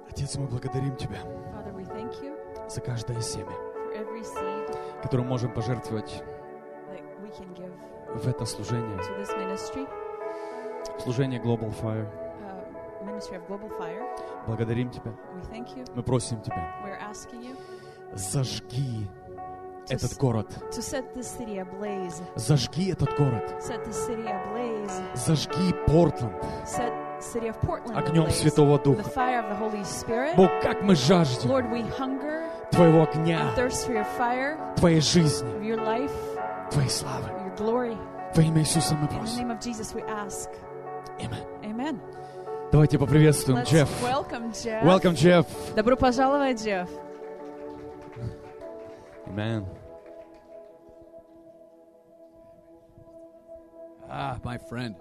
Отец, мы благодарим Тебя Father, we thank you за каждое семя, for every seed которое мы можем пожертвовать that we can give в это служение, to this ministry, служение Global Fire. Ministry of Global Fire. Благодарим Тебя. We thank you. Мы просим Тебя, We're asking you зажги этот город. to set this city ablaze. Зажги этот город. Set the city ablaze. Зажги Портланд Set city of Portland огнем ablaze. Святого The Духа. fire of the Holy Spirit. Бог, как мы жаждем Lord, we hunger Твоего огня, and thirst for your fire, Твоей жизни, of your life, Твоей славы. of your glory. Во имя Иисуса мы In the просим. name of Jesus we ask. Amen. Amen. Давайте поприветствуем Let's Джефф. welcome Jeff. Welcome, Jeff. Добро пожаловать, Jeff. Amen. My friend.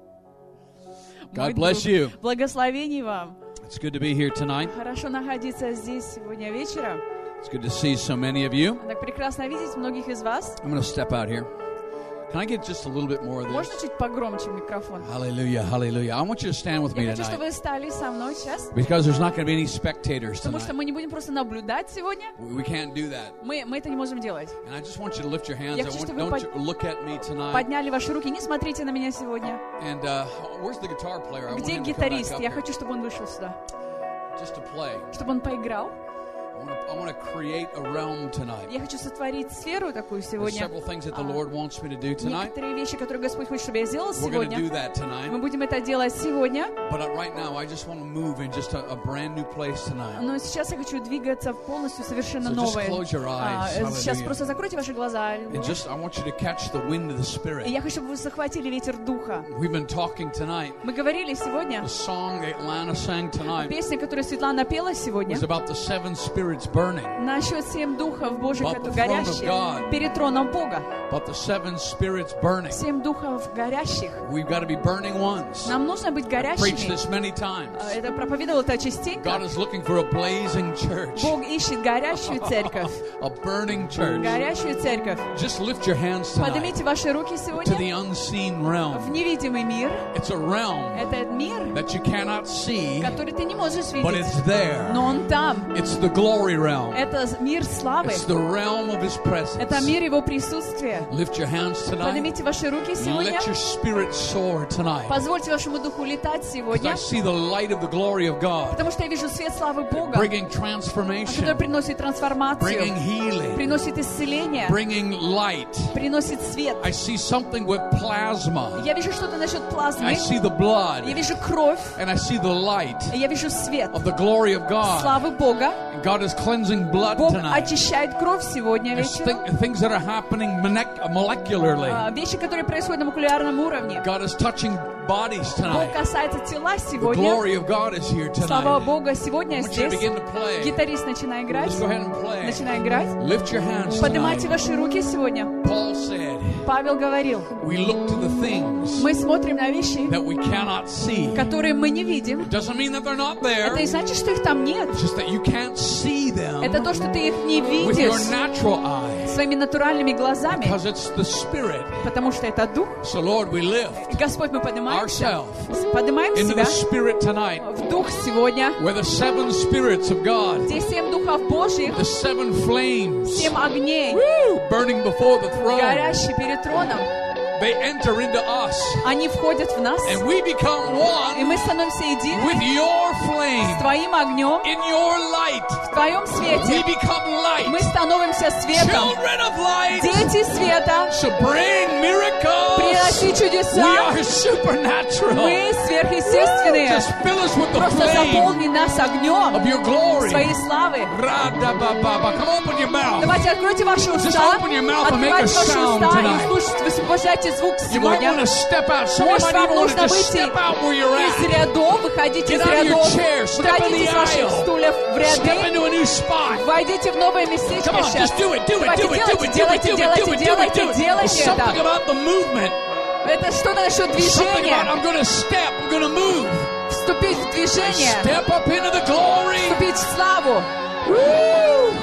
Мой God bless друг. you. Благословений вам. It's good to be here tonight. Хорошо находиться здесь сегодня вечером. It's good to see so many of you. Так прекрасно видеть многих из вас. I'm going to step out here. Can I get just a little bit more of Можно this? чуть погромче микрофон? Hallelujah, hallelujah. I want you to stand with me Я хочу, чтобы tonight вы стали со мной сейчас, because there's not going to be any spectators потому что tonight. мы не будем просто наблюдать сегодня. We can't do that. Мы это не можем делать. And I just want you to lift your hands. Я хочу, чтобы вы Don't you look at me tonight. Подняли ваши руки, не смотрите на меня сегодня. And where's the guitar player? I want Где him to come back гитарист? up Я here хочу, чтобы он вышел сюда, just to play. чтобы он поиграл. I want to create a realm tonight. Я хочу сотворить сферу такую There's сегодня. several things that the Lord wants me to do tonight. Некоторые вещи, которые Господь хочет, чтобы я сделала We're going to do сегодня. that tonight. Мы будем это делать сегодня. But right now, I just want to move in just a brand new place tonight. Но сейчас я хочу двигаться в полностью совершенно So just новое. close your eyes. Сейчас Hallelujah. просто закройте ваши глаза. And just, I want you to catch the wind of the И Spirit. я хочу, чтобы вы захватили ветер духа. We've been talking tonight. Мы говорили сегодня, The song that Atlanta sang tonight песня, которую Светлана пела сегодня, was about the seven spirits burning. насчет 7 духов Божьих, About которые the throne of горящие God. перед троном Бога. About the seven spirits burning. 7 духов горящих. We've got to be burning ones. Нам нужно быть Preached горящими. this many times. Это проповедовал это частенько. God is looking for a blazing church. Бог ищет горящую церковь. A burning church. Горящую церковь. Just lift your hands tonight Поднимите ваши руки to сегодня the unseen в realm. невидимый мир. It's a realm Это мир, that you cannot see, который ты не можешь but видеть, it's there. но он там. It's the glory realm. Это мир славы. It's the realm of His presence. Это мир Его присутствия. Lift your hands tonight. Поднимите ваши руки сегодня. Let your spirit soar tonight. Позвольте вашему духу летать Because сегодня, I see the light of the glory of God потому что я вижу свет славы Бога, bringing который transformation, приносит bringing трансформацию, healing, приносит исцеление, bringing light. приносит свет. I see something with plasma. Я вижу что-то насчет плазмы, I see the blood, я вижу кровь, and I see the light я вижу свет of the glory of God. славы Бога. And God is cleansing blood Бог tonight. очищает кровь сегодня There's вечером. things that are happening molecularly. Вещи, которые происходят на молекулярном уровне. God is touching bodies Бог tonight. касается тела The сегодня. glory of God is here Слава tonight. Бога I сегодня want you to здесь. begin to play. Гитарист, начинай играть. Just go ahead and play. Начинай играть. Lift your hands Поднимайте tonight. ваши руки сегодня. Paul said, Павел говорил, we look to the things мы смотрим на вещи, that we cannot see. которые мы не видим. It doesn't mean that they're not there. Это не значит, что их там нет. It's just that you can't see them Это то, что ты их не with your видишь natural eye. своими натуральными глазами, Because it's the Spirit. потому что это Дух. So Lord, we lift И, Господь, мы поднимаемся, ourselves поднимаем into себя the Spirit tonight. в Дух сегодня, Where the seven spirits of God, где 7 духов Божьих, the seven flames, 7 огней, burning before the throne, горящие перед троном, they enter into us. они входят в нас, And we become и one мы становимся едины with your с flame. Твоим огнем, In your light, в Твоем we свете. become light. Мы становимся светом, Children of light. дети света, So bring miracles. приноси We чудеса. are supernatural. Мы сверхъестественные. Just fill us with the Просто flame заполни нас огнем of your glory. своей славы. Ra-da-ba-ba-ba. Come open your mouth. Давайте откройте ваши Just уста, open your mouth and make a откройте ваши sound уста tonight. и слушайте, высвобождайте звук You might сегодня. want to step out. Some of you Может, might вам even want to нужно just выйти step out where you're из at. рядов, выходите из Get out of your рядов, chair, step in выходите the из ваших aisle. стульев в Step ряды, into a new spot. войдите в новое местечко Come on, сейчас. just do it, do it, Давайте do it, do it, do it, делайте, do it, делайте, do it, do it, делайте, do it. There's делайте something это. about the movement. Это что-то насчет Something about движения. I'm going to step, I'm going to move. Вступить в движение, Step up into the glory. вступить в славу, Woo!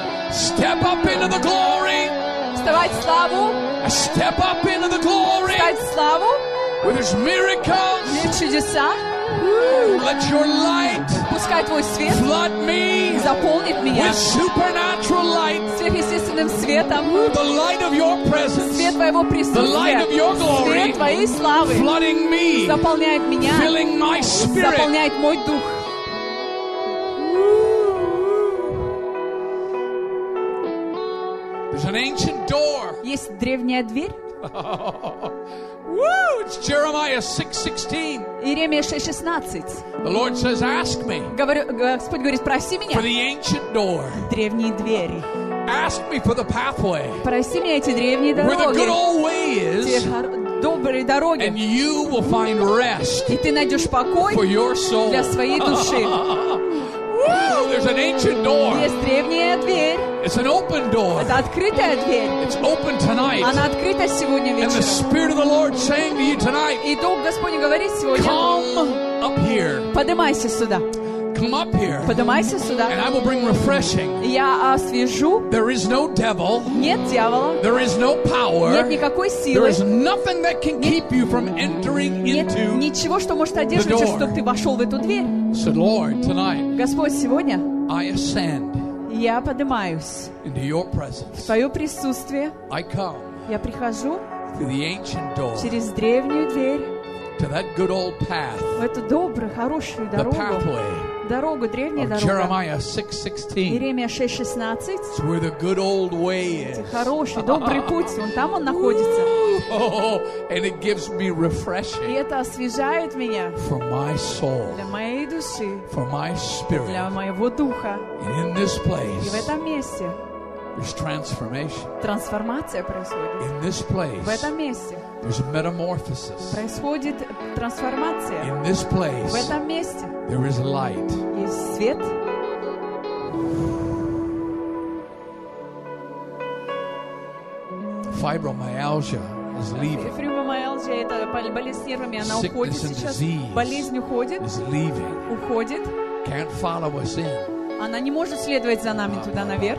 Step up into the glory. вставать в славу, Step up into the glory. встать в славу, Where there's miracles. видеть чудеса. Let your light Пускай Твой свет flood me заполнит меня with supernatural light, сверхъестественным светом, the light of your presence, свет Твоего the light присутствия, of your glory, свет Твоей славы flooding me, заполняет меня, filling my spirit. заполняет мой дух. There's an ancient door. Есть древняя дверь. Woo! It's Jeremiah 6:16. Иеремия 6:16. The Lord says, ask me Господь говорит, проси for меня the ancient door. древние двери. Ask me for the pathway Проси меня эти древние where the good дороги, old way те is, добрые and дороги. you will find rest И ты найдешь покой for your soul. для своей души. Woo! There's an ancient door. Есть древняя дверь. It's an open door. Это открытая дверь. It's open tonight. Она открыта сегодня And the вечером. Spirit of the Lord saying to you tonight, И Дух Господень говорит сегодня, come up here. поднимайся сюда. Come up here. Поднимайся And сюда. I will bring refreshing. Я освежу. There is no devil. Нет дьявола. There is no power. Нет никакой There силы. is nothing that can keep you from entering Нет into. ничего, что может одерживать, the door. чтобы ты вошел в эту дверь. Said, Lord, tonight Господь, сегодня I ascend я поднимаюсь into your в presence. Твое присутствие. I come Я прихожу through the ancient door через древнюю дверь to that good old path, в эту добрую, хорошую the дорогу. pathway Дорогу, древняя of дорога. Jeremiah 6:16. Иеремия 6:16. It's where the good old way is. Хороший, добрый путь. Там он находится. Oh, and it gives me И refreshing это освежает меня for my soul, для моей души, for my spirit. для моего духа. And in this И в place, этом месте there's transformation. трансформация происходит. In this В place, этом месте there's metamorphosis. происходит трансформация. In this В place, этом месте there is light. есть свет. Fibromyalgia is leaving. Фибромиалгия, это болезнь с нервами, она Sickness уходит and сейчас. disease Болезнь уходит, Is leaving. уходит. Can't follow us in. Она не может следовать за нами туда наверх.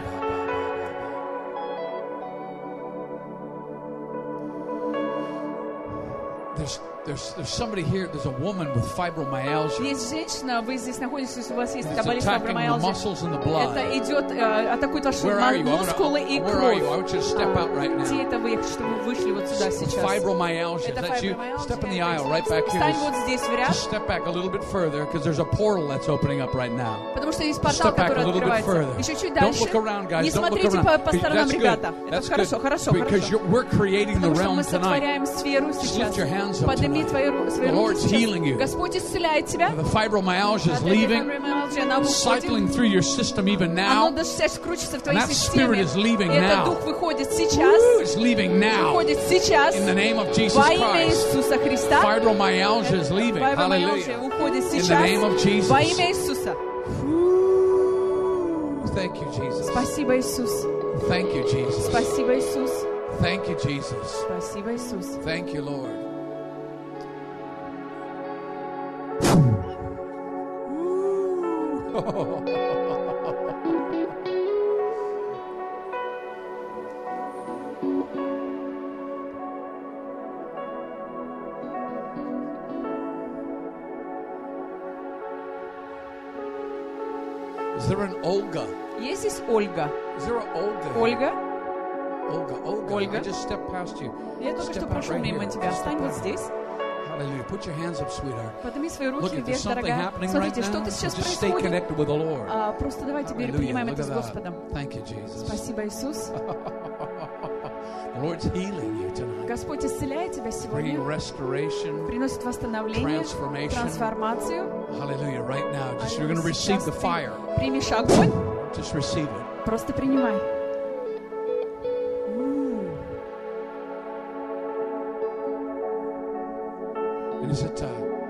There's somebody here. There's a woman with fibromyalgia. Есть женщина, вы здесь находитесь, у вас есть It's эта болезнь attacking the фибромиалгии. muscles and the blood. Это идет, атакует ваши Where are you? мускулы и Where are you? I кровь. want you to step out right Где now. это вы? Я хочу, чтобы вы вышли вот сюда сейчас. Fibromyalgia. Is Это that you? Step in the aisle right back here. Встань вот здесь в ряд, Just step back a little bit further because there's a portal that's opening up right now. потому что есть Just портал, step back a который little bit открывается. further. Еще чуть Don't дальше. look around, guys. Не Don't look смотрите around. по сторонам, That's ребята. good. Это That's хорошо, good. хорошо, Because хорошо. we're creating the Потому что realm мы tonight. сотворяем сферу Just сейчас. lift your hands up Подними tonight. свои The Lord's руки healing you. сейчас. Господь исцеляет тебя. The fibromyalgia is От этой leaving, фибромиалгии она выходит. cycling through your system even Оно now. даже сейчас крутится в твоей And that spirit системе. is leaving И этот now. дух выходит Woo, сейчас. it's leaving now. Выходит сейчас. In the name of Jesus Во имя Christ. Иисуса Христа. Fibromyalgia is leaving. Фибромиалгия Hallelujah. уходит In the сейчас. name of Jesus. Во имя Иисуса. Thank you, Jesus. Спасибо, Иисус. Thank you, Jesus. Спасибо, Иисус. Thank you, Jesus. Спасибо, Иисус. Thank you, Lord. Is there an Olga? Есть здесь Ольга. Is there an Olga? Ольга, Olga. Ольга. I just stepped past you. я только Step что out прошел right мимо here. тебя. Just Встань step вот out. здесь. Hallelujah. Put your hands up, sweetheart. Подними свои Look, руки if there's вверх, something дорогая. happening right Смотрите, now, что-то сейчас just stay происходит. connected with the Lord. Просто давайте Hallelujah. принимаем Look это at с that. Господом. Thank you, Jesus. Спасибо, Иисус. The Lord's healing you tonight. Господь исцеляет тебя сегодня. Bringing restoration, Приносит восстановление, transformation. трансформацию. Hallelujah. Right now, just you're going to receive Сейчас the ты fire. примешь огонь, Just receive it. просто принимай. And is it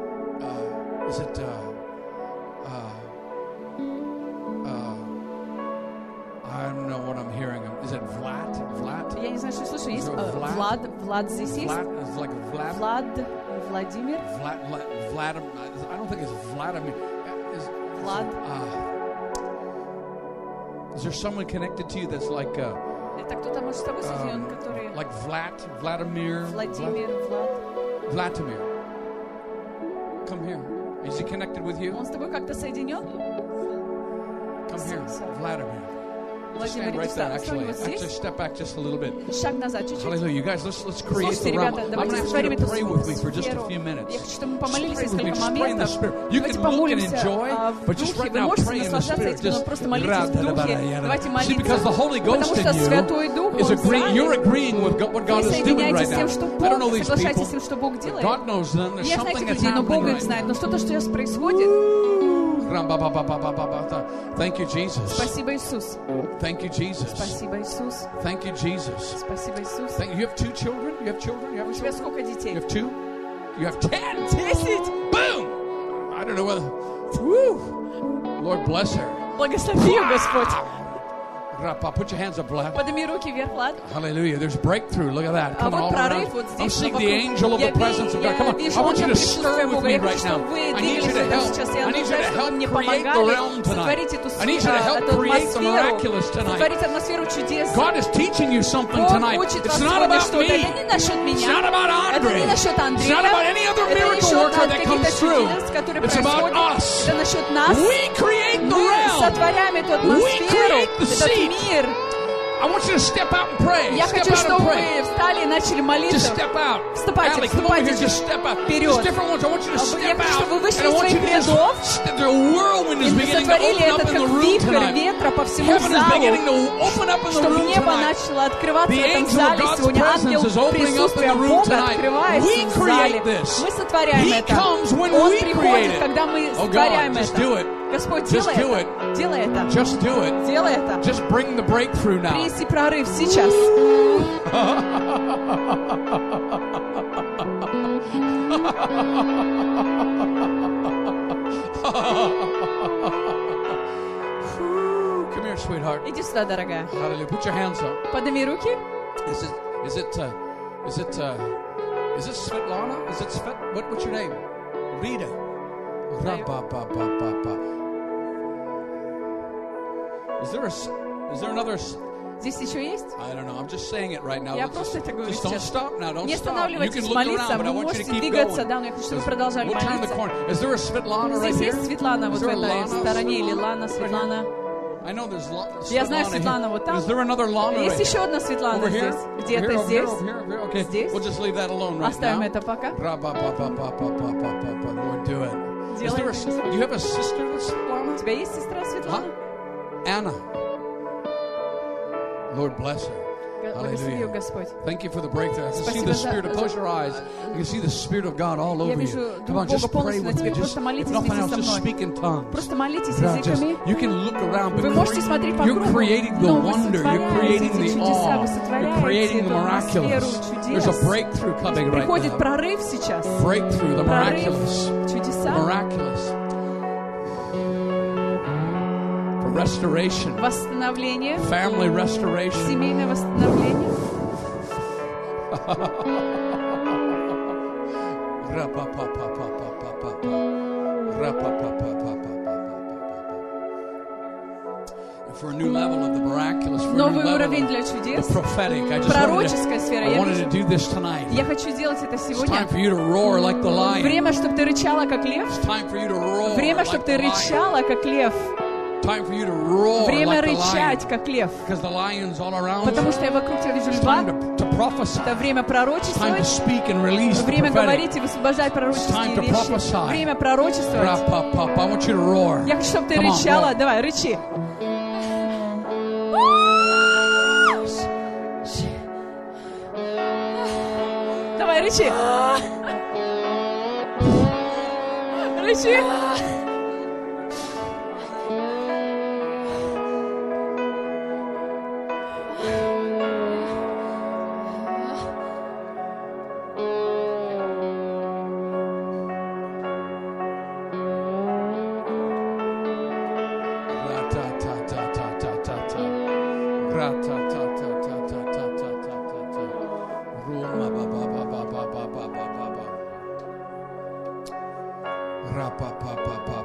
I don't know what I'm hearing. Is it Vlad? Я не знаю, что слышу. Есть Влад? Влад здесь есть? Vlad is like Vlad. Владимир. Vladimir. I don't think it's Vladimir. Vlad. Is there someone connected to you that's like Это кто-то, может, с тобой соединен, который... like Vladimir? Владимир, Влад. Vladimir. Come here. Is he connected with you? Он с тобой как-то соединен? Come here, Vladimir. Just Владимир, stand right иди there. стой вот Actually, здесь. step back just a little bit. Шаг назад чуть-чуть. Hallelujah. You guys, let's create Слушайте, the realm. ребята, I'm давайте going to ask you сотворим to эту pray with me for just a сферу. few minutes. Я хочу, чтобы мы помолились Just pray with me. несколько Just pray in the моментов. Spirit. You Давайте can look and помолимся enjoy, в but just духе. right Вы now можете pray in the наслаждаться Spirit. этим, но Just просто молитесь в духе. Давайте see, because the молиться. Holy Ghost Потому что in Святой you Дух, is Он с agreeing. You're вами. agreeing with what God Вы is doing right соединяетесь с now. тем, что I don't know Бог, these соглашаетесь с people. тем, что Бог делает. God knows them. There's Я знаю something этих that's людей, но happening Бог их right знает. now. Но что-то сейчас происходит. Thank you, Jesus. Спасибо, Иисус. Thank you, Jesus. Спасибо, Иисус. Thank you, Jesus. Спасибо, Иисус. You have 2 children? You have children? You have У тебя children? сколько You детей? have 2? You have 10? 10. Boom! I don't know whether. Woo! Lord bless her. Благослови ее, Господь. Put your hands up, Vlad. Подними руки вверх, Влад. Hallelujah. There's breakthrough. Look at that. А Come on, вот all прорыв around. вот I'm здесь, seeing вокруг. the angel of the presence of God. Come on. вижу I want you to присутствие stir with Бога. me Я right хочу, now. чтобы вы I need двигались you to туда help. сейчас. Я I need you нуждаюсь, to чтобы вы help мне create the помогали realm tonight. сотворить эту I need you to help эту create the атмосферу, miraculous tonight. сотворить атмосферу чудес. God is teaching you something Бог tonight. учит вас It's not сегодня about что-то. me. Это не насчет It's меня. not about Это Andre. не насчет It's Андрея. not about any other Это не miracle насчет worker that comes каких-то through. чудес, которые It's about происходят. us. Это насчет нас. We create the Мы realm. сотворяем эту We атмосферу, create the этот seat. мир. I want you to step out and pray. Я Step хочу, out and чтобы pray. вы встали и начали Just молиться. step out. Вступайте, Allie, come over here. вступайте Just step out. вперед. Just different ones. I want you to Я step хочу, out. чтобы вы вышли And I из want you своих to just. рядов. The whirlwind И is мы beginning to сотворили open этот up in the как room вихрь tonight. ветра по всему Heaven is beginning залу, to open up in the чтобы room небо tonight. начало открываться The в этом angel of зале God's сегодня. Ангел presence is opening up in присутствия the room Бога tonight. открывается We в зале. create this. Мы сотворяем He это. comes when Он we create приходит, it. когда мы Oh сотворяем God, just это. do it. Господь, Just делай do это. Делай это. Just do it. Делай это. Just bring the breakthrough now. Принеси прорыв сейчас. Come here, sweetheart. Иди сюда, дорогая. Hallelujah. Put your hands up. Подними руки. Is it Svetlana? Is it what's your name? Rita. Is there another? Здесь еще есть? I don't know. I'm just saying it right now. Я Let's просто это говорю just don't сейчас. stop now. Don't Не stop. You останавливайтесь can look молиться, around, but I вы want you to можете keep двигаться, going. да, но я хочу, чтобы вы продолжали We'll turn the молиться. corner. Is there a Svetlana right Здесь here? есть Светлана вот Is в there a этой Lana? стороне, или Svetlana? Лана, Right Светлана. here? I know there's Я знаю Svetlana Светлана here. вот там. Is there another Lana Есть right еще одна Светлана over here? здесь. Где-то Over здесь. here. Okay. Здесь. We'll just leave that alone right Оставим now. это пока. Lord, do it. Is there Делай. do you have a sister that's У Svetlana? тебя есть сестра Светлана? Anna. Lord bless her. Благослови ее Hallelujah. Господь. Thank you for the breakthrough. I can see Спасибо the за- Spirit. Close your eyes. You can see the Spirit of God all Я over вижу you. Come Дух on, just Бога pray полностью на with me. тебе. Just, Просто if молитесь nothing вместе else, со just мной. speak in tongues. Просто молитесь Yeah, just- языками. you can look around, but Вы можете смотреть по you're кругу, creating the но вы wonder. You're сотворяете creating эти the чудеса, awe. вы You're сотворяете creating the эту miraculous. атмосферу There's a чудес. breakthrough coming right Приходит now. прорыв сейчас. Breakthrough, the Прорыв, miraculous. The чудеса, miraculous. For restoration. восстановление, Family restoration. семейное восстановление. For a new level of the miraculous, for a new Новый level уровень of для the чудес. prophetic. I just Пророческая сфера. I Я wanted to вижу- do this tonight. Я хочу делать это It's сегодня. time for you to roar like the lion. Время, чтобы ты рычала, как лев. It's time for you to roar Время, like чтобы the ты lion. рычала, как лев. Time for you to roar Время like the lion. рычать, как лев. Because the lion's all around Потому you. что я вокруг тебя вижу It's льва. time to prophesy. Это время Time to пророчествовать. speak and release the Время prophetic. говорить и высвобождать It's time пророческие to вещи. prophesy. Время пророчествовать. Rap-pop-pop. I want you to roar. Я хочу, чтобы ты Come on, рычала. roar. Давай, рычи. Давай, рычи. Рычи. Ra-ta-ta-ta-ta-ta-ta-ta. Ra-ta-ta-ta-ta-ta-ta-ta-ta. Ruma-ba-ba-ba-ba-ba-ba-ba-ba. Ra-pa-pa-pa-pa.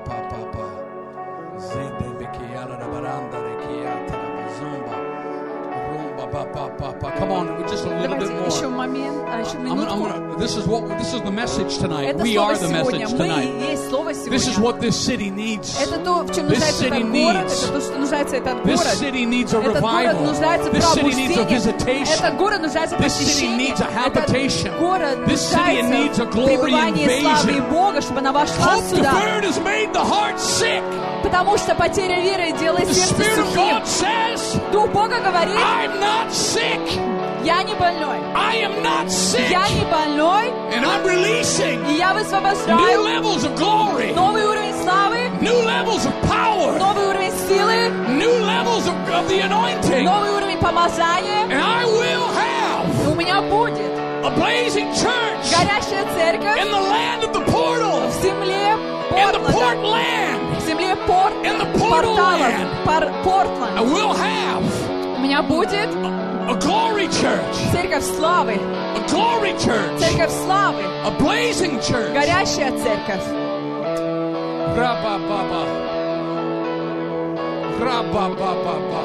a little Давайте bit еще more. момент, еще минутку. This is the message tonight. Это We слово are the сегодня. message Мы tonight. и есть слово This is сегодня. what this city needs. Это то, в чем This нуждается city этот город. needs. Это то, что нуждается этот This город. city needs a Этот город revival. нуждается в This city needs a пробуждении. visitation. Этот город нуждается в This city посещении. needs a habitation. Этот город This city needs нуждается a в glory пребывании славы invasion. Бога, чтобы она вошла Hope сюда. deferred has made the heart sick. Потому что потеря веры делает The сердце Spirit of сухим. God says, Дух Бога говорит, I'm not sick. я не больной. I am not sick. Я не больной, And I'm releasing и я new высвобождаю levels of glory, новый уровень славы, new levels of power, новый уровень силы, new levels of the anointing. новый уровень помазания. And I will have И у меня будет a blazing church горящая церковь in the land of the portal, в земле in the port Портланда, land. в земле In the portal порталов, land. I Портланд. will have У меня будет a glory church, церковь славы, a glory church, церковь славы, a blazing church. горящая церковь. Ra-ba-ba-ba. Ra-ba-ba-ba-ba.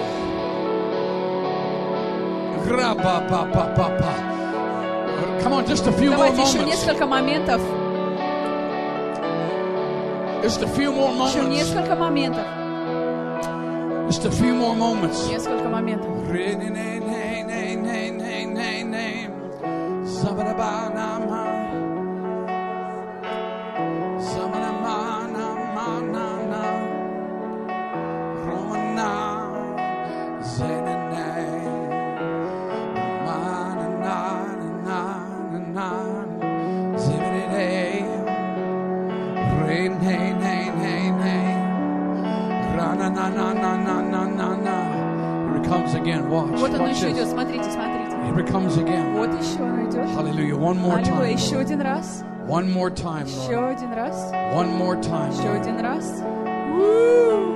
Ra-ba-ba-ba-ba-ba. Come on, just a few more Давайте еще moments. несколько моментов. Just a few more Еще moments. несколько моментов. Just a few more moments. Несколько моментов. Here it comes again. Watch. Вот оно Watch еще идет. this. Смотрите, смотрите. Here it comes again. Вот еще оно идет. Hallelujah. One more Аллилуйя. time. Еще один раз. One more time, Еще Lord. один раз. One more time. Еще Lord. один раз. Woo!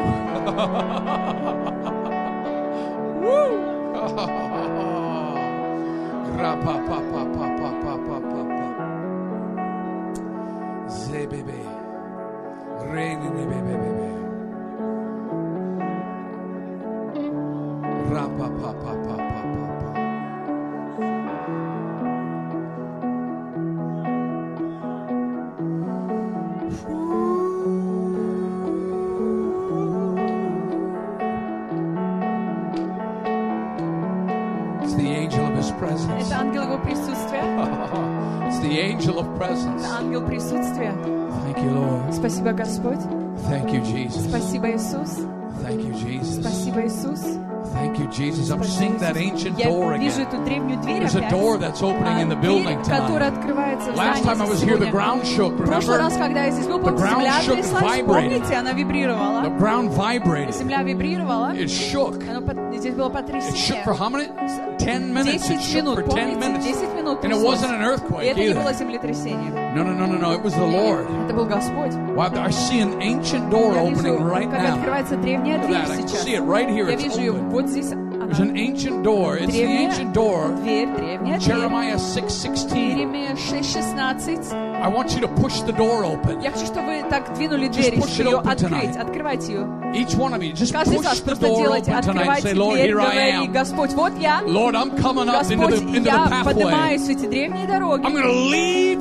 Ra-pa-pa-pa-pa-pa-pa-pa-pa. Zebebe. Re-ne-ne-be-be-be-be. Ra-pa-pa-pa-pa-pa-pa-pa. It's the angel of his presence. Это ангел его присутствия. It's the angel of presence. Это ангел присутствия. Thank you, Lord. Спасибо, Господь. Thank you, Jesus. Спасибо, Иисус. Thank you, Jesus. Спасибо, Иисус. Thank you, Jesus. I'm seeing that ancient door Я вижу again. эту древнюю дверь There's a опять. door that's opening in the building Дверь, которая tonight. открывается в Last time I was здании here, the сегодня. ground shook. В прошлый раз, Remember? когда я здесь был, The ground земля shook and тряслась. vibrated. Помните, она вибрировала. The ground vibrated. Земля вибрировала. It shook. Здесь было It shook потрясение. for how many? 10 minutes. It 10 shook минут, for 10 помните? minutes. 10 минут And it тряслось. wasn't an И earthquake это не было either. землетрясение. No. It was the Lord. Это был Господь. Wow, I see an ancient door Я opening вижу, right как now. открывается древняя Look at дверь that. I can сейчас. see it right here. Я It's вижу ее open. вот здесь. There's an ancient door. It's the Древняя ancient door. дверь, древняя дверь. Jeremiah 6:16. Иеремия 6:16. I want you to push the door open. Я хочу, чтобы вы так двинули дверь, push чтобы it ее open открыть. tonight. Открывайте ее. Each one of you, just Каждый из вас push the просто door делайте, open tonight. открывайте Say, Lord, дверь, here I говори, am. Господь, вот я. Lord, I'm coming up into Господь, the я pathway. поднимаюсь в эти древние дороги. I'm going to leave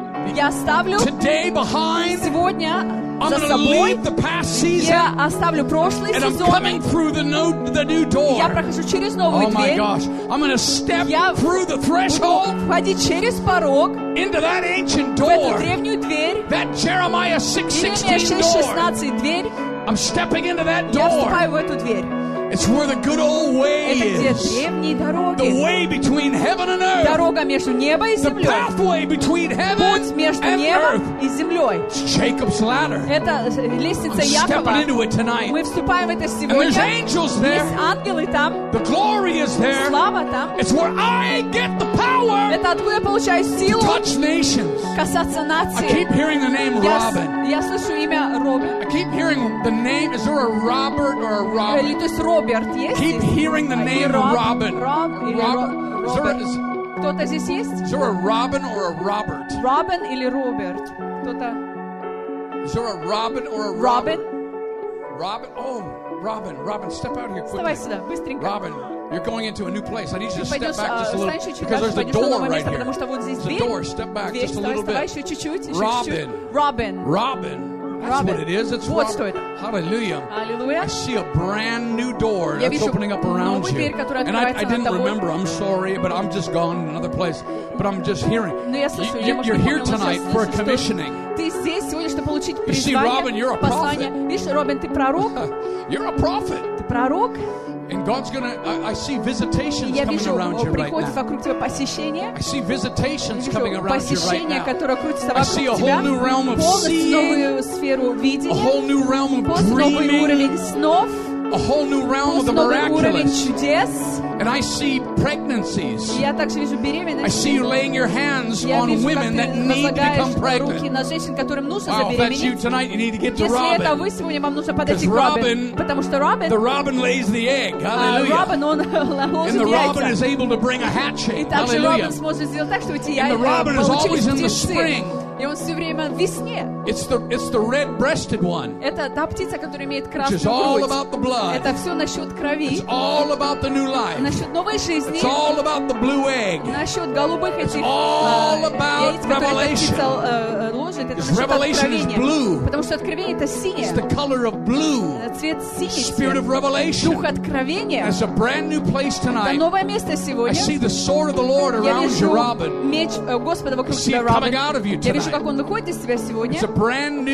Я оставлю today behind. сегодня I'm за going to собой. leave the past season. Я оставлю прошлый And I'm сезон. coming through the new door. Я прохожу через новую Oh my дверь. gosh. I'm going to step Я through the threshold входить через порог into that ancient в эту door. древнюю дверь. That Jeremiah Иеремия 6:16 door. 6:16 дверь. I'm stepping into that Я door. вступаю в эту дверь. It's where the good old way Это где is. древние The дороги. way between heaven and earth. Дорога между небом и The землей. pathway between heaven Путь между and небом earth. и землей. It's Jacob's ladder. Это лестница I'm Якова. stepping into it tonight. Мы вступаем в это And there's сегодня. angels there. Есть ангелы там. The glory is there. Слава там. It's where I get the power Это откуда я получаю to силу touch nations. касаться I нации. keep hearing the name Robin. Я слышу имя Робин. I keep hearing the name. Is there a Robert or a Robin? Или то есть Роберт есть? Keep hearing the name Robin. Роб или Robert. Роберт. Кто-то здесь есть? Is there a Robin or a Robert? Робин или Роберт? Кто-то? Is there a Robin or a Робин? Robin? Oh, Robin. Robin, step out here Вставай quickly. сюда, быстренько. Robin. You're going into a new place. I need you to Ты step пойдешь, back just a little, встанешь чуть because дальше, there's a пойдешь на door новое right место, here. потому что вот здесь There's a дверь. door. Step back Дверь, just a вставай, little вставай, bit. еще чуть-чуть, еще Robin. чуть-чуть. Робин. Robin. That's Robin. what it is. It's Вот Robin. что это. Hallelujah. Аллилуйя. I see a brand new door Я that's вижу opening up around новую you. дверь, которая And I открывается didn't над тобой. remember. I'm sorry, but I'm just gone in another place. But I'm just hearing. Но я слышу, я, может, You're не here помню, но tonight сейчас for a слышу, что commissioning. ты здесь сегодня, чтобы получить see, Robin, you're a призвание, послание. Видишь, Робин, ты пророк, You're a prophet. ты пророк. And God's going to, I see visitations Я coming вижу, around you right приходит now. вокруг тебя посещение. I see visitations coming Вижу around you right посещение, now. которое крутится I see a вокруг whole тебя. new realm of Полностью seeing, новую сферу a видения. whole new realm of Полностью новый dreaming, уровень снов. a whole new realm of the Полностью новый уровень miraculous. чудес. And I see pregnancies. И я также вижу I беременность. see you laying your hands Я on вижу, как women that ты need to become возлагаешь руки pregnant. на женщин, которым нужно Wow, if that's you забеременеть. tonight, you need to get to Если это Robin. вы сегодня, вам нужно подойти к Because Робин. Robin- Потому что Робин, The Robin lays the egg. Hallelujah. Робин, он And ложит the Robin яйца. is able to bring a И hatching. также Hallelujah. Робин сможет сделать так, чтобы эти And яйца the robin is получились always in the птенцы. spring. И он все время в весне. It's the red-breasted one, Это та птица, которая имеет which is красную all грудь. about the blood. Это все насчет крови, It's all about the new life. насчет новой жизни, It's all about the blue egg. насчет голубых этих all about яиц, которые эта revelation. птица ложит. Это Because насчет revelation is blue. откровения. Потому что откровение это It's синее. the color of blue. Цвет синий. Spirit of Дух revelation. откровения. It's a brand new place Это tonight. новое место I сегодня. see the sword of the Lord Я around вижу you, Robin. меч Господа вокруг I see тебя, it coming Робин. out of you Я вижу, tonight. как он выходит из тебя сегодня. It's a brand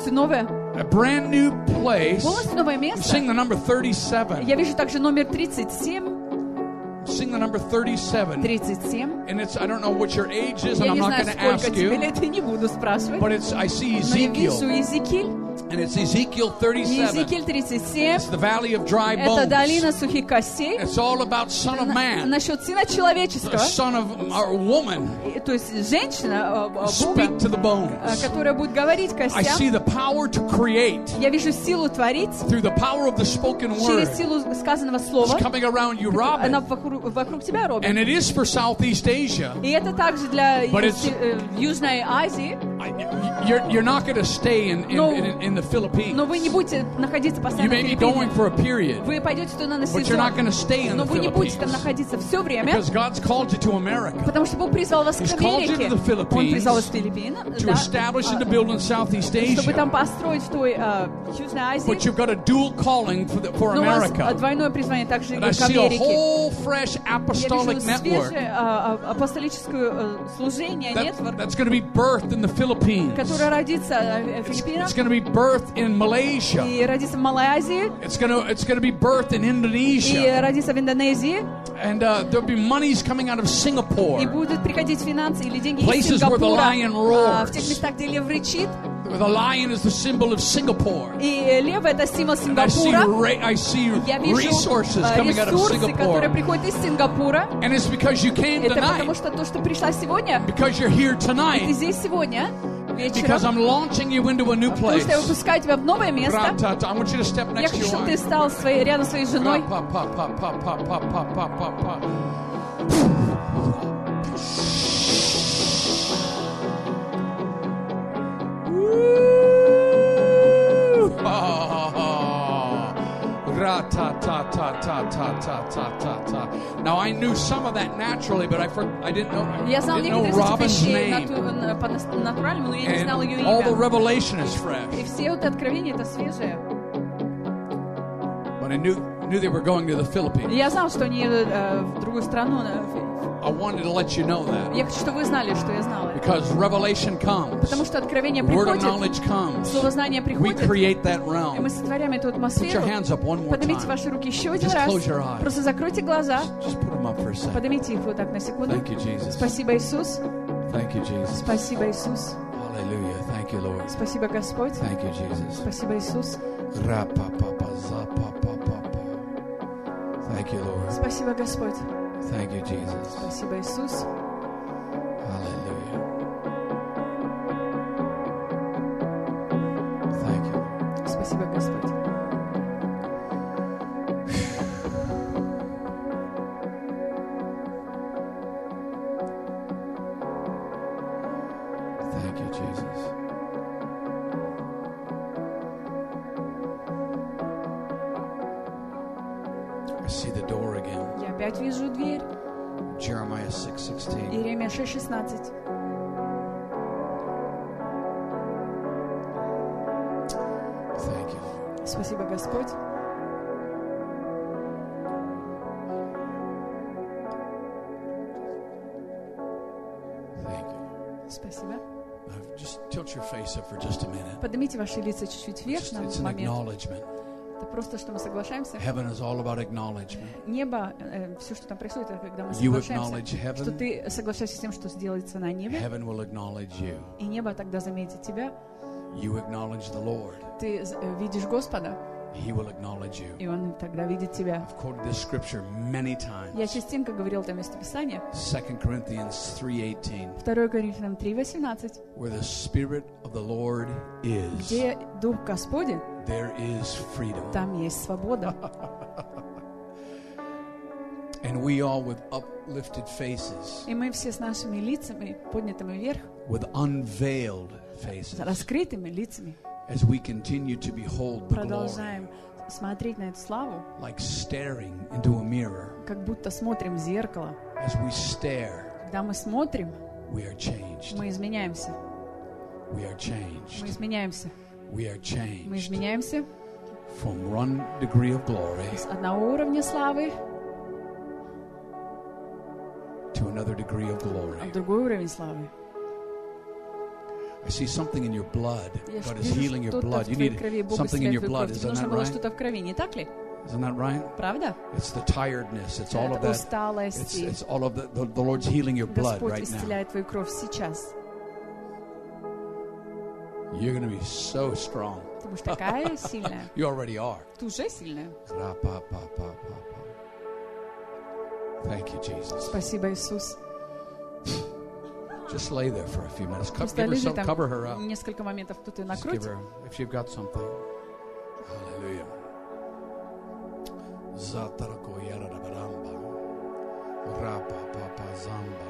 new place. Полностью новое I'm место. seeing the number 37. Я вижу также номер 37. I'm seeing the number 37. 37. And it's, I don't know what your age is, and Я I'm не not знаю, going to сколько ask тебе you. лет, и не буду спрашивать. But it's, I see Но я вижу Ezekiel. Иезекииль. And it's Ezekiel 37. Иезекииль 37. It's the valley of dry Это bones. долина сухих костей. It's all about Son of Man, Насчет Сына a Человеческого. son of a woman. То есть женщина Бога, Speak to the bones. которая будет говорить I see костям. the power to create Я вижу силу творить through the power of the spoken word. через силу сказанного It's слова. coming around you, Она Robin. вокруг тебя, Робин. And it is for Southeast Asia. И это также для But it's- Южной Азии. You're not going to stay in the Philippines. Но вы не будете находиться You постоянно в may be going Филиппинах. for a period, Вы пойдете туда на but you're not going сезон. to stay in Но the вы не будете там Philippines. находиться все время. Because God's called you to America Потому что Бог призвал вас к He's called you Америке. to the Philippines Он призвал вас в Филиппины, to да, establish and to build in Southeast чтобы там Asia. построить в той Южной Азии. But you've got a dual calling for Но у вас America. двойное призвание также And I к see a Америке. whole fresh Я apostolic вижу network свежее апостолическое служение, нетворк, that's going to be birthed in the Philippines. которое родится в Филиппинах It's going to be birthed in Malaysia. и родится в Малой Азии It's going to be birthed in и Indonesia. родится в Индонезии. And there'll be monies coming out of И Singapore. будут приходить финансы или деньги из Places where the Сингапура, lion roars. в тех местах, где лев рычит. The lion is the symbol of Singapore. И лев — это символ And I Сингапура. see Я вижу resources coming out of ресурсы, которые Singapore. приходят из Сингапура. And it's because you came Это потому tonight. что то, что пришла сегодня, Because you're here и ты tonight. здесь сегодня, Because вечером, I'm launching you into a new потому place. что я выпускаю тебя в новое место. Ratata. I want you to step Я next to хочу, your чтобы ты wife. стал рядом с своей женой. Now I knew some of that naturally, but I didn't know, Я знал didn't know некоторые из этих Robin's вещей name. по натуральному, но я не знал ее And all the имя. revelation is И fresh. все вот откровения — это свежее. But I knew they were going to the Philippines. Я знал, что они едут в другую страну. I wanted to let you know that. Я хочу, чтобы вы знали, что я знала. Because revelation comes. Потому что откровение Word of приходит, knowledge comes. слово знания We приходит, create that и мы realm. сотворяем эту Put your атмосферу. hands up one more Поднимите time. ваши руки еще один Just раз. close your eyes. Просто закройте глаза. Just put them up for a second. Поднимите их вот так на секунду. Thank you, Jesus. Спасибо, Иисус. Thank you, Jesus. Спасибо, Иисус. Hallelujah. Thank you, Lord. Спасибо, Господь. Thank you, Jesus. Спасибо, Иисус. Ra-pa-pa-pa-za-pa-pa-pa-pa. Thank you, Lord. Спасибо, Господь. Thank you, Jesus. Спасибо, Иисус. Hallelujah. Thank you. Спасибо, Господь. Thank you, Jesus. I see the door again. Я опять вижу дверь. Jeremiah 6:16. Иеремия 6:16. Thank you, Lord. Спасибо, Господь. Thank you. Спасибо. Now, just tilt your face up for just a minute. Поднимите ваши лица чуть-чуть вверх It's на an момент. acknowledgement. Это просто, что мы соглашаемся. Heaven is all about acknowledgement. Небо, все, что там происходит, это когда мы You соглашаемся, acknowledge heaven. что ты соглашаешься с тем, что сделается на небе, Heaven will acknowledge you. и небо тогда заметит тебя. You acknowledge the Lord. Ты видишь Господа, He will acknowledge you. и Он тогда видит тебя. I've quoted this scripture many Я times. частенько говорил там местописание. 2 Corinthians 3:18, 2 Коринфянам 3:18. where the Spirit of the Lord is, Где Дух Господень, there is freedom. там есть свобода. And we all with uplifted faces, И мы все с нашими лицами, поднятыми вверх, with unveiled с faces, раскрытыми лицами, as we continue to behold the glory, продолжаем смотреть на эту славу, like staring into a mirror. как будто смотрим в зеркало. As we stare, Когда мы смотрим, we are changed. мы изменяемся. We are Мы changed. изменяемся. We are Мы changed изменяемся from one degree of glory с одного уровня славы to another degree of в glory. другой уровень славы. I see something in your blood. Я God is вижу healing your что-то blood. в You твоей need крови, Бог something in исцеляет your твою blood. кровь. Тебе Isn't нужно that было right? что-то в крови, не так ли? Isn't that right? Правда? It's the tiredness. It's all of Это that. усталость. и It's all of the Lord's healing your blood Господь right now. исцеляет твою кровь сейчас. You're going to be so strong. Ты будешь такая сильная. You already are. Ты уже сильная. Thank you, Jesus. Спасибо, Иисус. Just lay there for a few minutes. Просто Give her лежи some, там cover her up. несколько моментов, тут и Just give накройте. her, if you've got something. Hallelujah. Zatarako yarada baramba. Rapa papa zamba.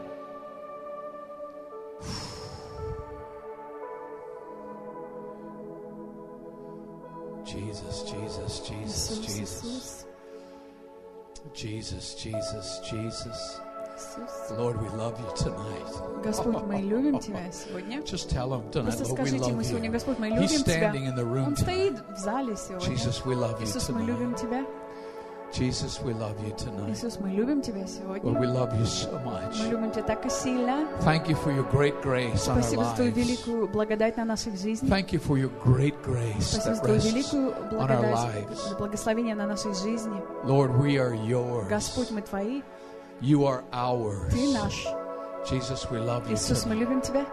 Jesus, Jesus, Jesus, Иисус, Jesus. Иисус, Jesus, Jesus, Jesus. Иисус. Lord, we love you tonight. Господь, мы любим Тебя сегодня. Just tell him tonight, Просто Lord, we скажите ему love сегодня, you. Господь, мы He's любим Тебя. standing in the room Он tonight. стоит в зале сегодня. Jesus, we love you Иисус, мы tonight. любим Тебя. Jesus, we love you tonight. Иисус, мы любим Тебя Lord, сегодня. we love you so much. Мы любим Тебя так и сильно. Thank you for your great grace on our Спасибо за Твою lives. великую благодать на наших жизнях. Thank you for your great grace Спасибо that за Твою rests великую on our благодать, lives. за благословение на нашей жизни. Lord, we are yours. Господь, мы Твои, You are ours. Ты наш. Jesus, we love you Иисус, мы tonight. любим Тебя.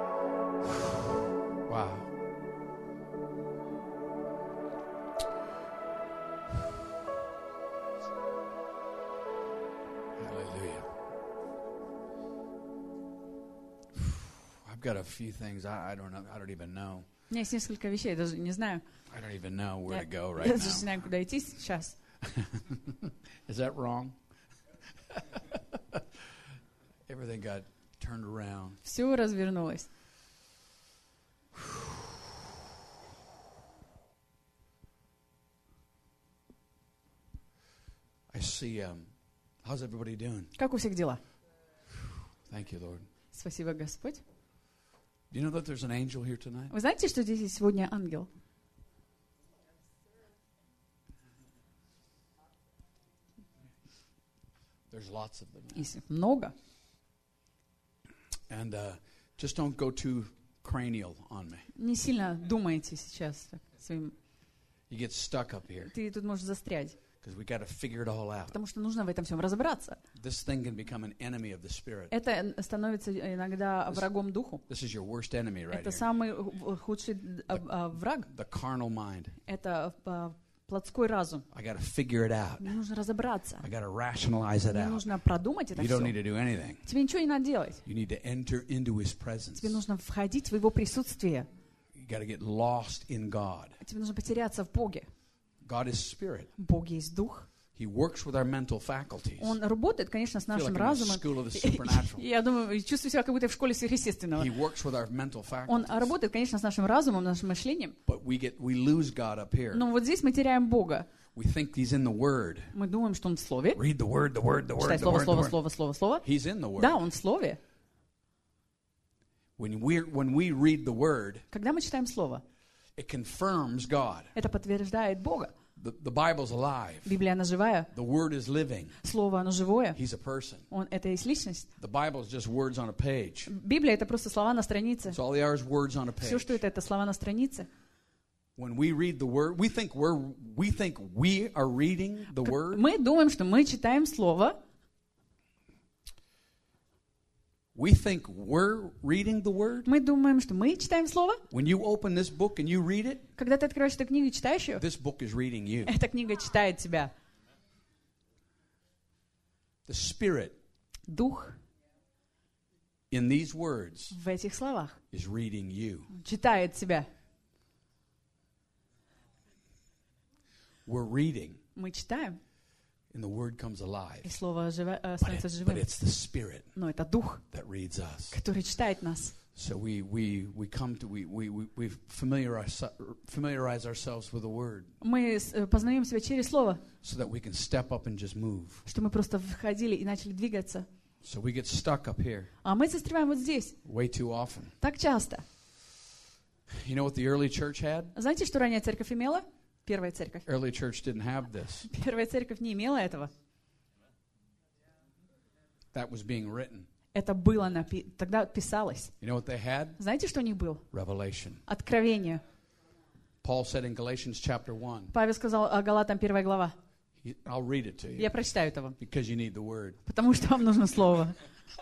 Wow. Hallelujah. I've got a few things I don't know. I don't even know. У меня есть несколько вещей, я даже не знаю. I don't even know where to go Я right даже не now. знаю, куда идти сейчас. Is that wrong? Everything got turned around. Все развернулось. I see. How's everybody doing? Как у всех дела? Thank you, Lord. Спасибо, Господь. Do you know that there's an angel here tonight? Вы знаете, что здесь есть сегодня ангел? There's lots of them. Есть их много. And just don't go too cranial on me. Не сильно думайте сейчас так, своим. You get stuck up here Ты тут можешь застрять, because we got to figure it all out. потому что нужно в этом всем разобраться. This thing can become an enemy of the spirit. Это становится иногда врагом духу. This is your worst enemy right Это here. самый худший враг. The carnal mind. Это плотской разум. I got to figure it out. Мне нужно разобраться. I got to rationalize it Мне out. нужно продумать это You don't need все. to do anything. Тебе ничего не надо делать. You need to enter into His presence. Тебе нужно входить в Его присутствие. You got to get lost in God. Тебе нужно потеряться в Боге. God is spirit. Бог есть Дух. He works with our mental faculties. Он работает, конечно, с I feel нашим like I'm in the разумом. school of the supernatural. Я думаю, чувствую себя, как будто в школе сверхъестественного. He works with our mental Он faculties. работает, конечно, с нашим разумом, нашим мышлением. But we lose God up here. Но вот здесь мы теряем Бога. We think He's in the Word. Мы думаем, что Он в Слове. Read the Word, the Word, the Word, Читай the слово, Word, the слово, Word. слово, слово, слово. He's in the Word. Да, Он в Слове. When we read the Word, Когда мы читаем Слово, it confirms God. это подтверждает Бога. The Bible's alive. Библия, она живая. The Word is living. Слово, оно живое. He's a person. Это есть личность. The Bible is just words on a page. Библия — это просто слова на странице. It's all they are is words on a Все, page. что это слова на странице. When we read the Word, we think we are reading the Word. Мы думаем, что мы читаем Слово. We think we're reading the Word. Мы думаем, что мы читаем Слово. When you open this book and you read it, Когда ты открываешь эту книгу и читаешь ее, this book is reading you. эта книга читает тебя. The Spirit Дух in these words в этих словах is reading you. читает тебя. We're reading, Мы читаем, and the Word comes alive. и Слово But становится живым. it's the Spirit Но это Дух, that reads us. который читает нас. So we familiarize ourselves with the Word Мы познаем себя через Слово, so that we can step up and just move. что мы просто входили и начали двигаться. So we get stuck up here А мы застреваем вот здесь way too often. так часто. You know what the early church had? Знаете, что ранняя церковь имела? Первая церковь. Early church didn't have this. Первая церковь не имела этого. That was being written. Это было тогда писалось. You know what they had? Знаете, что у них было? Revelation. Откровение. Paul said in Galatians chapter 1. Павел сказал о Галатам 1 глава. I'll read it to you Я прочитаю это вам, because you need the Word. потому что вам нужно Слово.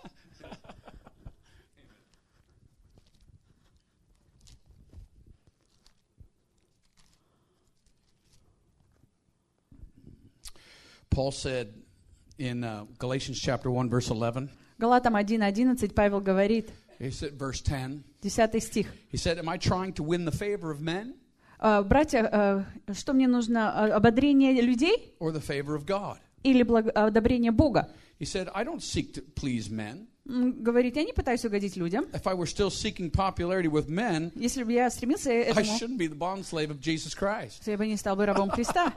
Paul said in Galatians chapter 1 verse 11. Галатам 1:11 Павел говорит, He said verse 10. 10 стих. He said, "Am I trying to win the favor of men Братья, что мне нужно? Ободрение людей or the favor of God?" или одобрение Бога? He said, "I don't seek to please men. Говорит, я не пытаюсь угодить людям. If I were still seeking popularity with men, Если бы я стремился I этому, shouldn't be the bondslave of Jesus Christ." то я бы не стал бы рабом Христа.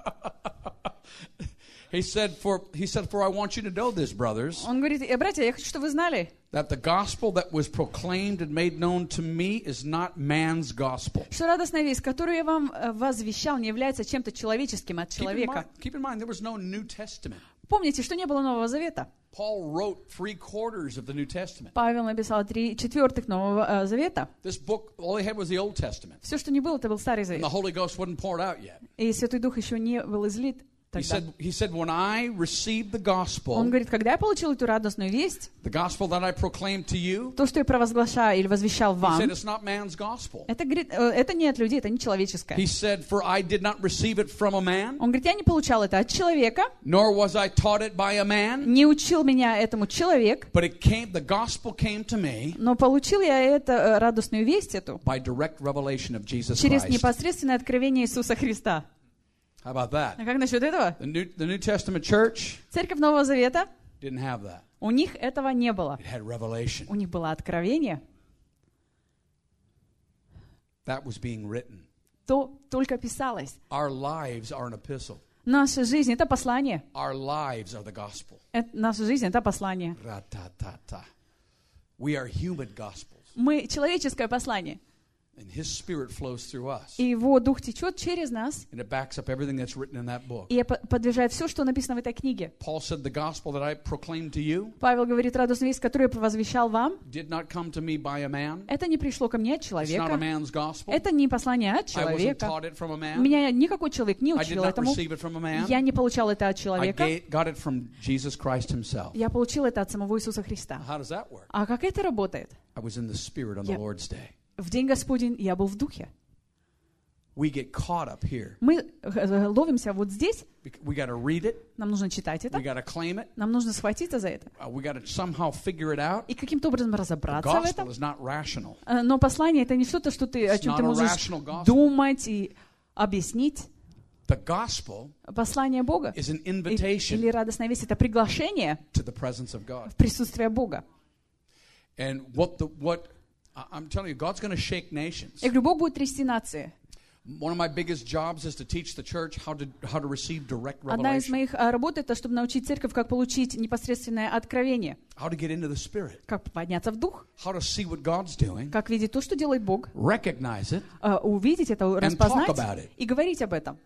He said, "For I want you to know this, brothers, Он говорит, братья, я хочу, чтобы вы знали, that the gospel that was proclaimed and made known to me is not man's gospel." что радостная весть, которую я вам возвещал, не является чем-то человеческим от человека. Keep in mind, there was no New Testament. Помните, что не было Нового Завета? Paul wrote 3/4 of the New Testament. Павел написал 3/4 Нового Завета. This book, all they had was the Old Testament. Все, что не было, это был Старый And Завет. the Holy Ghost wasn't poured out yet. И Святой Дух еще не был излит тогда. He said, when I received the gospel, Он говорит, когда я получил эту радостную весть, the gospel that I proclaimed to you, то, что я провозглашаю или возвещал he вам, said, it's not man's gospel. это, говорит, это не от людей, это не человеческое. He said, for I did not receive it from a man, Он говорит, я не получал это от человека, nor was I taught it by a man, не учил меня этому человек, but the gospel came to me но получил я эту радостную весть эту by direct revelation of Jesus через Christ. непосредственное откровение Иисуса Христа. How about that? А как насчет этого? The New Testament church Церковь Нового Завета, didn't have that. у них этого не было. It had revelation. У них было откровение, That was being written. то только писалось. Our lives are an epistle. Наша жизнь — это послание. Our lives are the gospel. Наша жизнь — это послание. Ra-ta-ta-ta. We are human gospels. Мы — человеческое послание. And His Spirit flows through us. И Его Дух течет через нас And it backs up everything that's written in that book. и подтверждает все, что написано в этой книге. Paul said, the gospel that I proclaimed to you Павел говорит, радостную весть, которую я возвещал вам, did not come to me by a man. это не пришло ко мне от It's not a человека. man's gospel. Это не послание от I wasn't человека. taught it from a man. Меня никакой человек не I did учил not этому. receive it from a man. Я не получал это от I человека. got it from Jesus Christ Himself. Я получил это от самого Иисуса Христа. How does that work? А как это работает? I was in the Spirit on the Yeah. Lord's day. В день Господень я был в Духе. We get caught up here. Мы ловимся вот здесь. We got to read it. Нам нужно читать это. We got to claim it. Нам нужно схватиться за это. We got to somehow figure it out. И каким-то образом The разобраться в gospel этом. is not rational. Но послание — это не что-то, что ты, о It's чем not ты a можешь rational gospel. думать и объяснить. The gospel Послание Бога is an или invitation радостная весть — это приглашение to the presence of God. в присутствие Бога. And I'm telling you, God's going to shake nations. Я говорю, Бог будет трясти нации. One of my biggest jobs is to teach the church how to receive direct Одна из revelation, моих работ — это чтобы научить церковь, как получить непосредственное откровение, how to get into the Spirit, как подняться в дух, how to see what God's doing, как видеть то, что делает Бог, recognize it, увидеть это, talk распознать about it. и говорить об этом.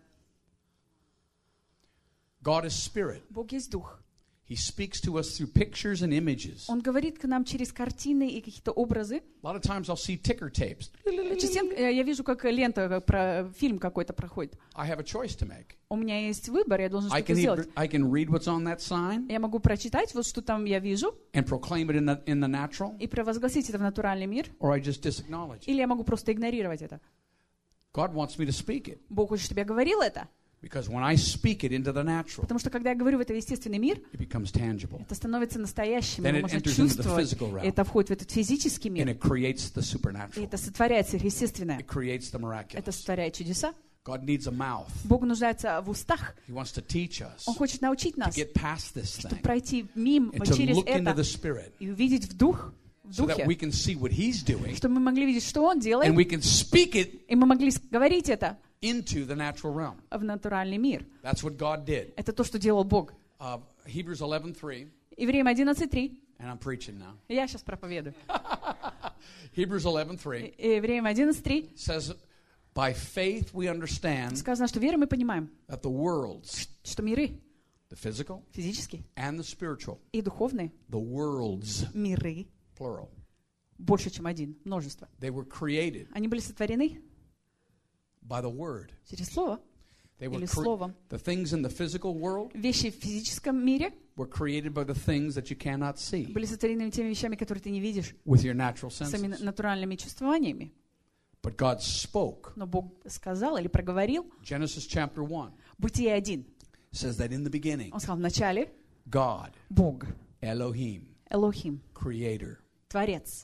God is Spirit. Бог есть Дух. He speaks to us through pictures and images. Он говорит к нам через картины и какие-то образы. A lot of times I'll see ticker tapes. Частенько я вижу, как лента, как про фильм какой-то проходит. I have a choice to make. У меня есть выбор, я должен I что-то сделать. can read what's on that sign Я могу прочитать вот что там я вижу and proclaim it in the natural, и провозгласить это в натуральный мир, or I just disacknowledge it. или я могу просто игнорировать это. God wants me to speak it. Бог хочет, чтобы я говорил это, Because when I speak it into the natural, потому что когда я говорю в этот естественный мир, it becomes tangible. это становится настоящим, Then его it можно enters into the чувствовать. physical realm. Это входит в этот физический And мир, it creates the и supernatural. это сотворяет сверхъестественное. It creates the Это miraculous. сотворяет чудеса. God needs a mouth. Бог нуждается в устах. He wants to teach us Он хочет научить to нас, get past this чтобы thing пройти мимо, and to через look into это the Spirit и увидеть в so that we духе, can see what He's doing чтобы мы могли видеть, что Он делает, and we can speak it и мы могли говорить это into the natural realm. в натуральный мир. That's what God did. Это то, что делал Бог. Hebrews 11:3, Евреям 11:3. and I'm preaching now. Я сейчас проповедую. Hebrews 11:3 Евреям 11:3 says, by faith we understand сказано, что верой мы понимаем, that the worlds, что миры, the physical физические and the spiritual, и духовные the worlds, миры, plural, больше, чем один, множество. they were created Они были сотворены by the Word. через Слово They were или Словом. the things in the physical world Вещи в физическом мире were created by the things that you cannot see были сотворены теми вещами, которые ты не видишь with your natural своими senses. натуральными чувствованиями. But God spoke. Но Бог сказал или проговорил. Genesis chapter 1 Бытие 1. says that in the beginning, Он сказал, в начале God, Бог, Elohim, Элохим, creator. Творец.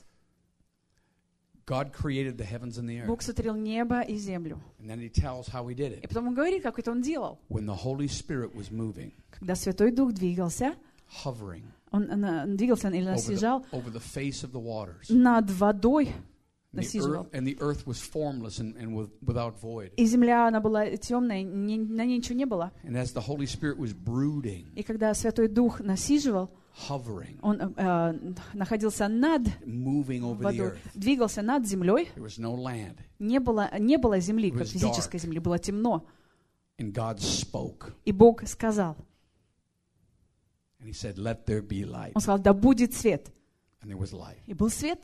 God created the heavens and the earth. Бог сотворил небо и землю. And then he tells how he did И it. потом он говорит, как это он делал. When the Holy Spirit was moving, Когда Святой Дух двигался, hovering он двигался или насижал over the face of the waters. над водой, And насиживал. the earth was formless and without void. И земля, она была темная, на ней ничего не было. And as the Holy Spirit was brooding, И когда Святой Дух насиживал, hovering, он находился над moving over the водой, earth, двигался над землей. there was no land. Не было земли, It was как физической dark. земли, было темно. And God spoke. И Бог сказал, And he said, let there be light. он сказал, да будет свет. And there was light. И был свет.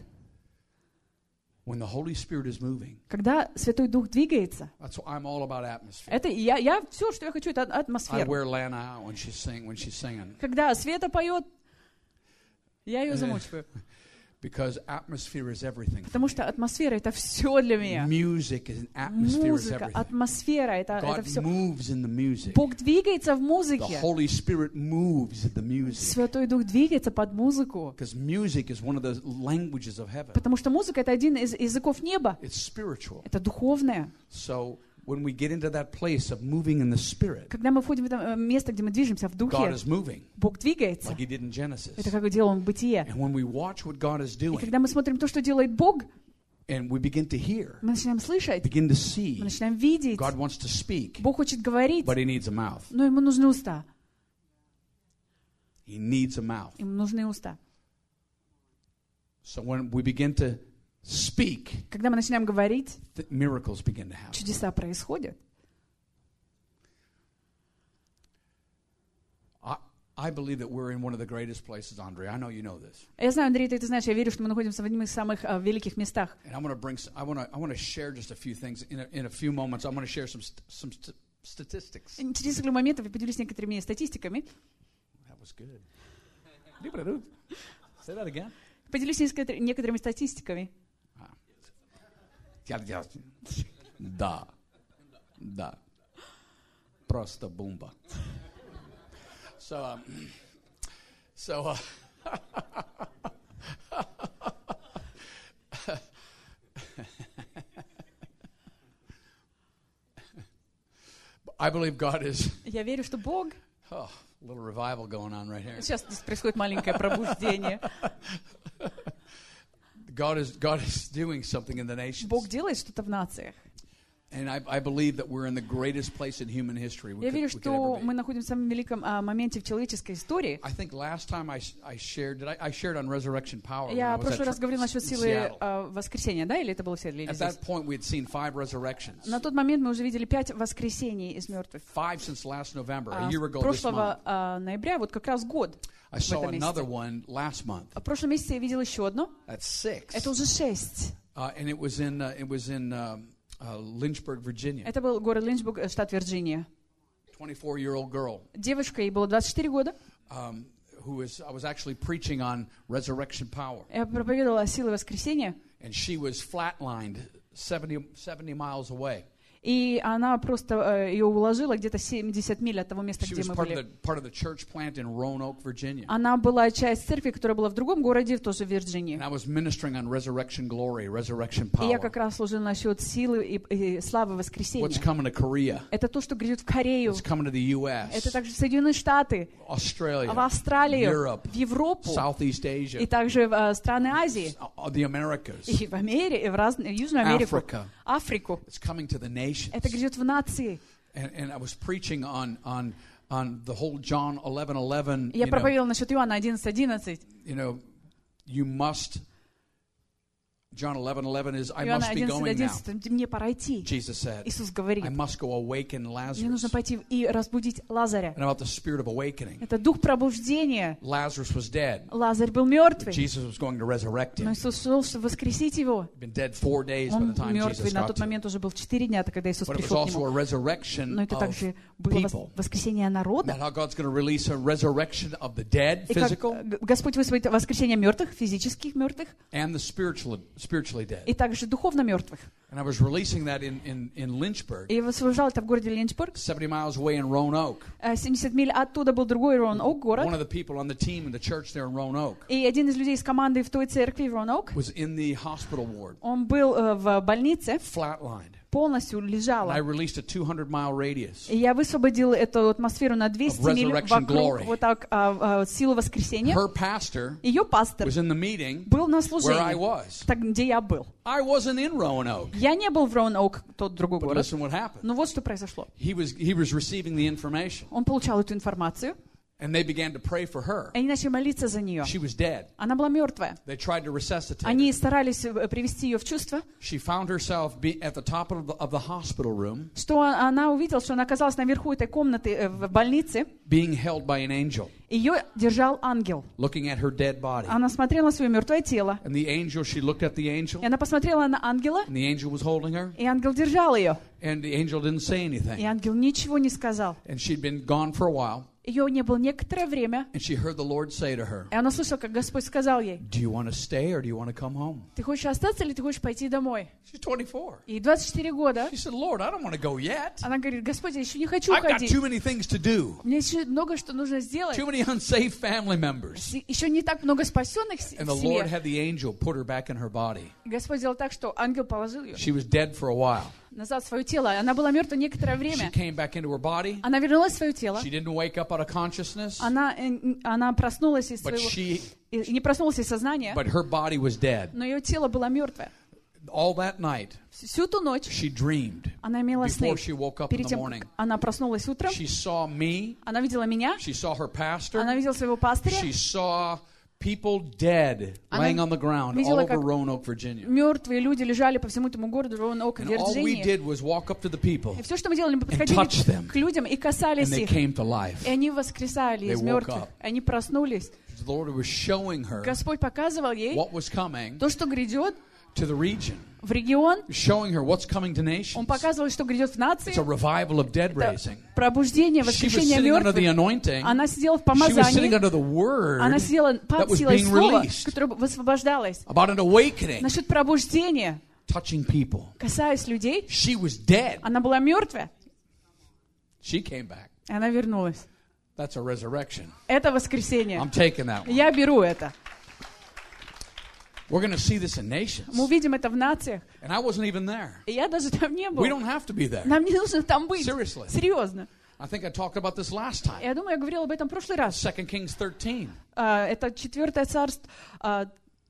When the Holy Spirit is moving, Когда Святой Дух двигается, that's what I'm all about atmosphere. это я все, что я хочу, это I атмосфера. wear Lana out when she's singing. Когда Света поет, я ее замучиваю. Because atmosphere is everything. Потому что атмосфера — это все для меня. Music and atmosphere is Музыка, everything. атмосфера — это God все. moves in the music. Бог двигается в The музыке. Holy Spirit moves in the music. Святой Дух двигается под музыку. Because music is one of the languages of heaven. Потому что музыка — это один из языков неба. It's spiritual. Это духовное. So when we get into that place of moving in the Spirit, Когда мы входим в это место, где мы движемся в God духе, is moving Бог двигается. like He did in Genesis. Это как делал он в Бытие. And when we watch what God is И doing, когда мы смотрим то, что делает Бог, and we begin to hear, мы начинаем слышать, begin to мы see, начинаем видеть. God wants to speak, Бог хочет говорить, but He needs a mouth. но ему нужны уста. He needs a mouth. Ему нужны уста. So when we begin to speak, Когда мы начинаем говорить, miracles begin to happen. чудеса происходят. I believe that we're in one of the greatest places, Andre. I know you know this. Я знаю, Андрей, ты знаешь, я верю, что мы находимся в одном из самых великих местах. And I want to share just a few things in a few moments. I'm going to share some statistics. Через несколько моментов я поделюсь некоторыми статистиками. That was good. Say that again. Поделюсь некоторыми статистиками. Да. Да. Просто бомба. So I believe God is. Я верю, что Бог... Oh, a little revival going on right here. Сейчас здесь происходит маленькое пробуждение. God is doing something in the nations. Бог делает что-то в нациях. And I believe that we're in the greatest place in human history we Я верю, could что ever мы be. находимся в самом великом моменте в человеческой истории. I think last time I shared, I shared on resurrection power. when I Я в was прошлый раз говорил in насчет силы Seattle. воскресения, да? Или это было в Сиэтле или At здесь? that point, we had seen 5 resurrections. На тот момент мы уже видели 5 воскресений из мертвых. 5 since last November, a С year ago this month. прошлого ноября, вот как раз год I в saw этом another месяце. one last month. В прошлом месяце я видел еще одно. That's 6. Это уже 6. And it was in Lynchburg, Virginia. Это был город Линчбург, штат Вирджиния. 24-year-old girl. Девушка, ей было 24 года. I was actually preaching on resurrection power. Я проповедовала о силе воскресения. And she was flatlined 70 miles away. И она просто ее уложила где-то 70 миль от того места, She где was мы part были. of the church plant in Roanoke, Virginia. Она была часть церкви, которая была в другом городе, тоже в And Вирджинии. I was ministering on resurrection glory, resurrection И я power. как раз служила насчет силы и славы What's воскресения. coming to Korea? Это то, что грядет в Корею. What's coming to the U.S., Это также в Соединенные Штаты, Australia, в Австралию, Europe, в Европу, Southeast и Asia, также в страны Азии, the Americas, и в Америке, в Южную Америку, Africa. Африку. It's coming to the nations. Это грядет в нации. And I was preaching on the whole John 11:11. Я проповедовала насчет Иоанна 11:11. You must. John 11:11 is, I Иоанна must be going now. 11:11. Мне пора идти. Jesus said, Иисус говорит, I must go awaken мне нужно Lazarus. пойти и разбудить Лазаря. And about the spirit of awakening. Это дух пробуждения. Lazarus was dead. Лазарь был But мертвый, Jesus was going to resurrect но him. Иисус шел, чтобы воскресить его. He'd been dead 4 days by Он the time мертвый Jesus на got тот to him. момент уже был 4 дня, когда Иисус But it was пришел к also a нему. resurrection Но это of также было people. воскресение народа. Not how God's going to release a resurrection of the dead, И как physical, Господь высвободит воскресение мертвых, физических мертвых, and the spiritually dead. и также духовно мертвых. And I was releasing that in Lynchburg, И высвобождал это в городе Линчбург. 70 miles away in Roanoke. 70 миль оттуда был другой Роуноук город. One of the people on the team in the church there in Roanoke И один из людей из команды в той церкви в Роуноук, was in the hospital ward, он был в больнице, flatlined. полностью And I лежала. released a 200-mile radius И я высвободил эту атмосферу на 200 миль resurrection glory. вокруг, вот так, силу воскресения. Her pastor Ее пастор was in the meeting был на where I служении, was. так, где я был. I wasn't in Roanoke. Я не был в Роуноук, тот другой But город. listen what happened. Но вот что произошло. He was receiving the information, Он получал эту информацию, and they began to pray for her. и они начали молиться за нее. She was dead. Она была мертвая. They tried to resuscitate her. Они старались привести ее в чувство, She found herself at the top of the hospital room, что она увидела, что она оказалась наверху этой комнаты в больнице. being held by an angel, Ее держал ангел. looking at her dead body. Она смотрела на свое мертвое тело. And the angel, she looked at the angel, И она посмотрела на ангела, and the angel was holding her, и ангел держал ее. and the angel didn't say И anything. ангел ничего не сказал. And she'd been gone for a while, Ее не было некоторое время, and she heard the Lord say to her, и она слышала, как Господь сказал ей: do you want to stay or do you want to come home? ты хочешь остаться или ты хочешь пойти домой? She's 24. Ей 24 года. She said, Lord, I don't want to go yet. Она говорит: Господь, я еще не хочу I've got уходить. too many things to do. Мне еще много что нужно сделать. Too many unsaved family members. Еще не так много спасенных в And the Lord семье. had the angel put her back in her body. Господь сделал так, что ангел положил ее She was dead for a while. назад в свое тело. Она была мертва некоторое She время. came back into her body. Она вернулась в свое тело. She didn't wake up out of consciousness, Она проснулась из but своего... Не проснулась из сознания, her body was dead. но ее тело было мертвое. All that night, Всю ту ночь she dreamed. она имела сны. Before she woke up in Перед the тем, morning, как она проснулась утром, she saw me. она видела меня, She saw her pastor. она видела своего пастыря, She saw people dead Она laying on the ground all видела, over как Roanoke, Virginia. мертвые люди лежали по всему этому городу Роуноук, And all we Вирджиния. did was walk up to the people, И все, что мы делали, мы touch подходили them. к людям и and касались they их. came to life. И они воскресали They из woke мертвых. up. Они проснулись. The Lord was showing her Господь показывал ей what was coming то, что грядет to the region, в регион. showing her what's coming to nations. Он показывал, что грядет в нации. It's a revival of dead Это raising. пробуждение, She was воскрешение sitting under the мертвых. anointing. Она сидела в She was sitting помазании. under the word Она сидела that под was силой being слова, released которое высвобождалось. about an awakening, Насчет пробуждения, touching people. касаясь людей, She was dead. она была мертвая, She came back. и она вернулась. That's a resurrection. Это воскресение. I'm taking that one. Я беру это. We're going to see this in nations. Мы увидим это в нациях. And I wasn't even there. И я даже там не был. We don't have to be there. Нам не нужно там быть. Seriously. Серьезно. I think I talked about this last time. Я думаю, я говорила об этом в прошлый раз. 2 Kings 13. Это 4 царство, 2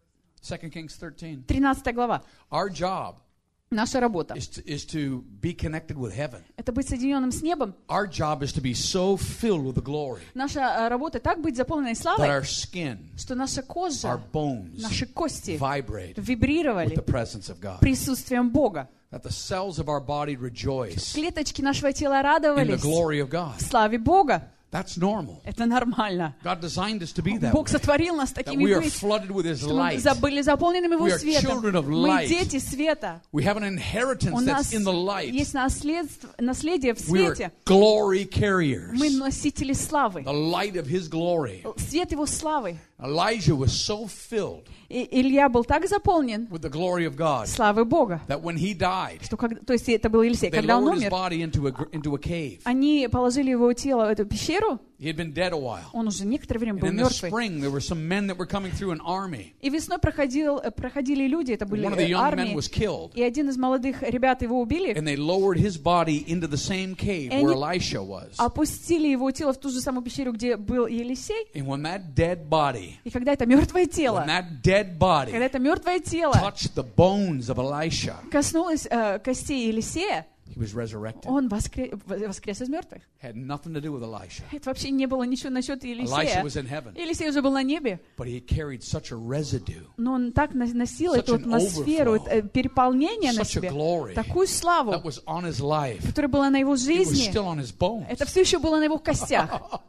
Kings 13. 13 глава. Our job Наша работа. is to be connected with heaven. Это быть соединенным с небом. Our job is to be so filled with the glory Наша работа так быть заполненной that славой, our skin, что наша our кожа, bones наши кости vibrate with вибрировали the presence of God. присутствием Бога. That the cells of our body rejoice Клеточки нашего тела in the радовались glory of God. в славе Бога. That's normal. Это нормально. God designed us to be that Бог way. сотворил нас That такими we are быть, flooded with His что мы light. были заполненными Его We are светом. children of Мы light. дети света. We have an У inheritance нас that's in the light. есть наследие в We are свете. glory carriers. Мы носители славы. The light of His glory. Свет Его славы. Elijah was so filled И Илья был так заполнен with the glory of God славой Бога, that when he died, что, то есть это был Елисей, they когда он lowered his умер, body into a cave. они положили его тело в эту пещеру, He had been dead a while. он уже некоторое время And был in the мертвый. spring, there were some men that were coming through an army. И весной проходили люди, это были One of the young men армии, was killed. и один из молодых ребят его убили, And they lowered his body into the same cave And where he- Elisha was. опустили его тело в ту же самую пещеру, где был Елисей, And when that dead body, и когда это мертвое when тело, that dead body когда это мертвое тело touched the bones of Elisha, коснулось костей Елисея, he was resurrected. он воскрес из мертвых. Had nothing to do with Elisha. Это вообще не было ничего насчет Elisha Елисея. was in heaven, Елисей уже был на небе, but he carried such a residue, но он так носил Such эту an атмосферу, overflow. это переполнение на such a себе, glory такую славу, that was on his life. которая была на его It was жизни. still on his bones. Это все еще было на его костях.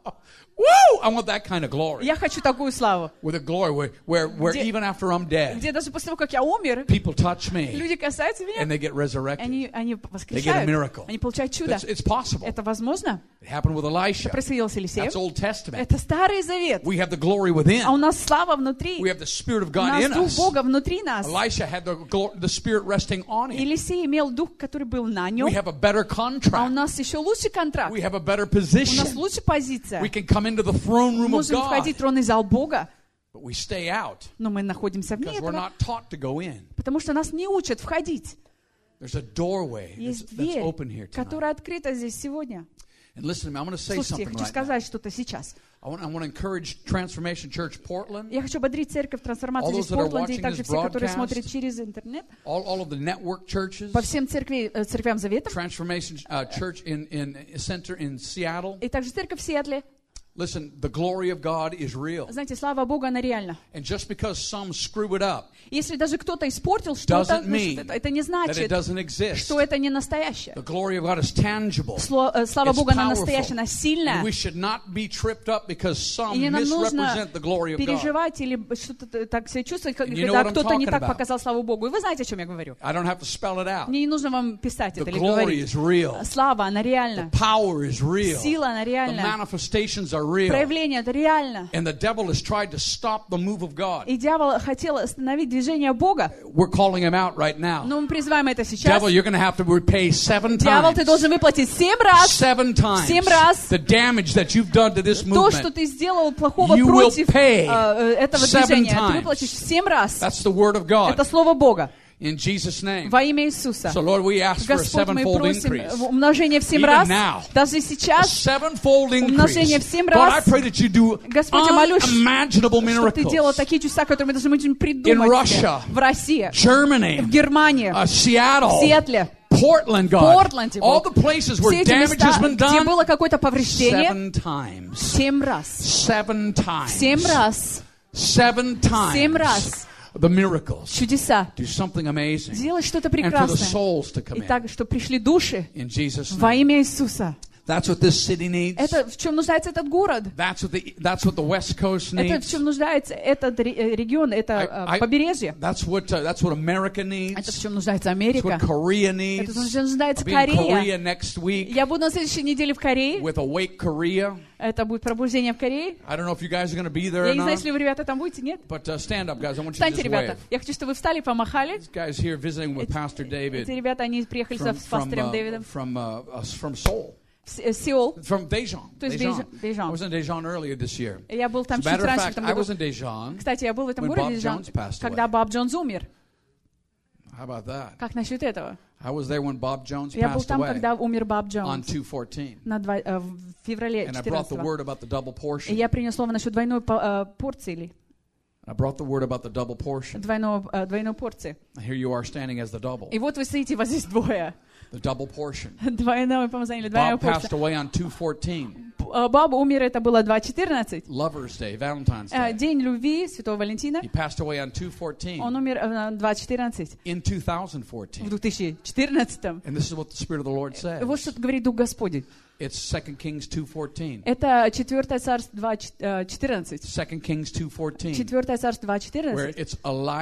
Woo! I want that kind of glory. Я хочу такую славу, With a glory where Где- even after I'm dead, где даже после того, как я умер, people touch me люди касаются and меня, they get resurrected. они They get a воскрешают, miracle. они получают чудо. It's possible. Это возможно? It happened with Elisha. Это происходило с Елисеем. That's Old Testament. Это Старый Завет. We have the glory А у within. нас слава внутри. We have the Spirit of У God нас in Дух us. Бога внутри нас. Elisha had the Spirit resting on him. Елисей имел Дух, который был на нем. We have a better А у contract. нас еще лучший контракт. We have a better У нас position. лучшая позиция. We can come into the throne room Мы of можем God, входить в тронный зал Бога, but we stay out но мы находимся вне because we're этого, not taught to go in. потому что нас не учат входить. There's a doorway Есть that's дверь, open here tonight. которая открыта здесь сегодня. And listen to me, I'm going to say Слушайте, я something хочу right now. сказать что-то сейчас. I want to encourage Transformation Church Portland, Я хочу ободрить церковь трансформации All здесь those в that are Портленде, и watching также this все, которые broadcast, смотрят через интернет, all of the network churches, по всем церквям Завета, Transformation Church in Center in Seattle. и также церковь в Сиэтле. Listen, the glory of God is real. Знаете, слава Богу, она реальна. And just because some screw it up Если даже кто-то испортил что-то, doesn't mean значит, это не that it значит, doesn't exist. что это не настоящее. The glory of God is tangible. Слава It's Богу, она powerful. настоящая, она сильная. And we should not be tripped up because some И не нам нужно misrepresent the glory of God. переживать или что-то так себя чувствовать, And you know когда what I'm кто-то не talking так about. показал славу Богу. И вы знаете, о чем я говорю. I don't have to spell it out. Мне не нужно вам писать The это или glory говорить. is real. Слава, она реальна. Power is real. Сила, она The реальна. manifestations are real. Проявление, это реально. And the devil has tried to stop the move of God. И дьявол хотел остановить движение Бога, We're calling him out right now. но мы призываем это сейчас. Devil, you're going to have to repay 7 Дьявол, ты times. должен выплатить 7 раз 7 times 7 раз the damage that you've done to this то, что movement. ты сделал плохого You will против pay этого 7 движения. Ты times. выплатишь 7 раз. That's the word of God. Это слово Бога. In Jesus' name. Во имя Иисуса. So, Lord, we ask for a Господь, мы sevenfold просим increase. умножение в 7 Even раз. now. Даже A сейчас, sevenfold Умножение increase. в 7 God, I раз. pray that you do Господь, я молюсь, unimaginable чтобы ты делал miracles. такие чудеса, которые мы даже можем придумать In себе. Russia. В России, в Germany, Германии, в Seattle, Сиэтле, Portland, God. Портленде, All Бог. the places все where эти damage места, has been где done. было какое-то повреждение, 7 times. 7 раз. 7 times. 7 раз. 7 times. 7 раз. The miracles. Чудеса. Do something amazing. Делать что-то And for the прекрасное. souls to come И in. так, что пришли души In Jesus' во name. имя Иисуса. That's what this city needs. Это в чем нуждается этот город. That's what the West Coast Это в needs. чем нуждается этот регион, это побережье. That's what America needs. Это в чем нуждается That's Америка. what Korea Это needs. в чем нуждается I'll be in Корея. Korea next week Я буду на следующей неделе в Корее. with Awake Korea. Это будет пробуждение в Корее. I don't know if you guys are going to be there Я or не знаю, not, если вы, ребята, там будете, нет? but stand up, guys. I want you to Встаньте, just wave. ребята. Я хочу, чтобы вы встали, помахали. These guys here visiting with Pastor Эти David ребята, они приехали с пастором Дэвидом from Seoul. Сеул. From Daejeon. То есть Daejeon. Daejeon. I was in Daejeon earlier this year. Я был там As a чуть matter of раньше в fact, этом I was году. in Daejeon. Кстати, я был в этом when городе, Bob Jones passed когда away. Боб Джонс умер. How about that? Как насчет этого? I was there when Bob Jones Я был passed там, away когда умер Боб on Джонс. 2/14. В феврале And I brought the 14-го. word about the double И portion. я принес слово насчет двойной порции. I brought the word about the double portion. Двойной порции. Here you are standing as the double. И вот вы стоите, вас здесь двое. The double portion. Двойное помазание, двойная Bob passed порция. away on 2/14. Боб умер, это было 2.14. Lover's Day, Valentine's Day. День любви Святого Валентина. He passed away on 2/14 Он умер 2.14 in в 2014. 2014. And this is what the Spirit of the Lord И вот says. что говорит Дух Господень. It's 2 Kings 2:14. Это 4 Царств 2.14. 2 Kings 2:14. 4 Царств Where 2.14. it's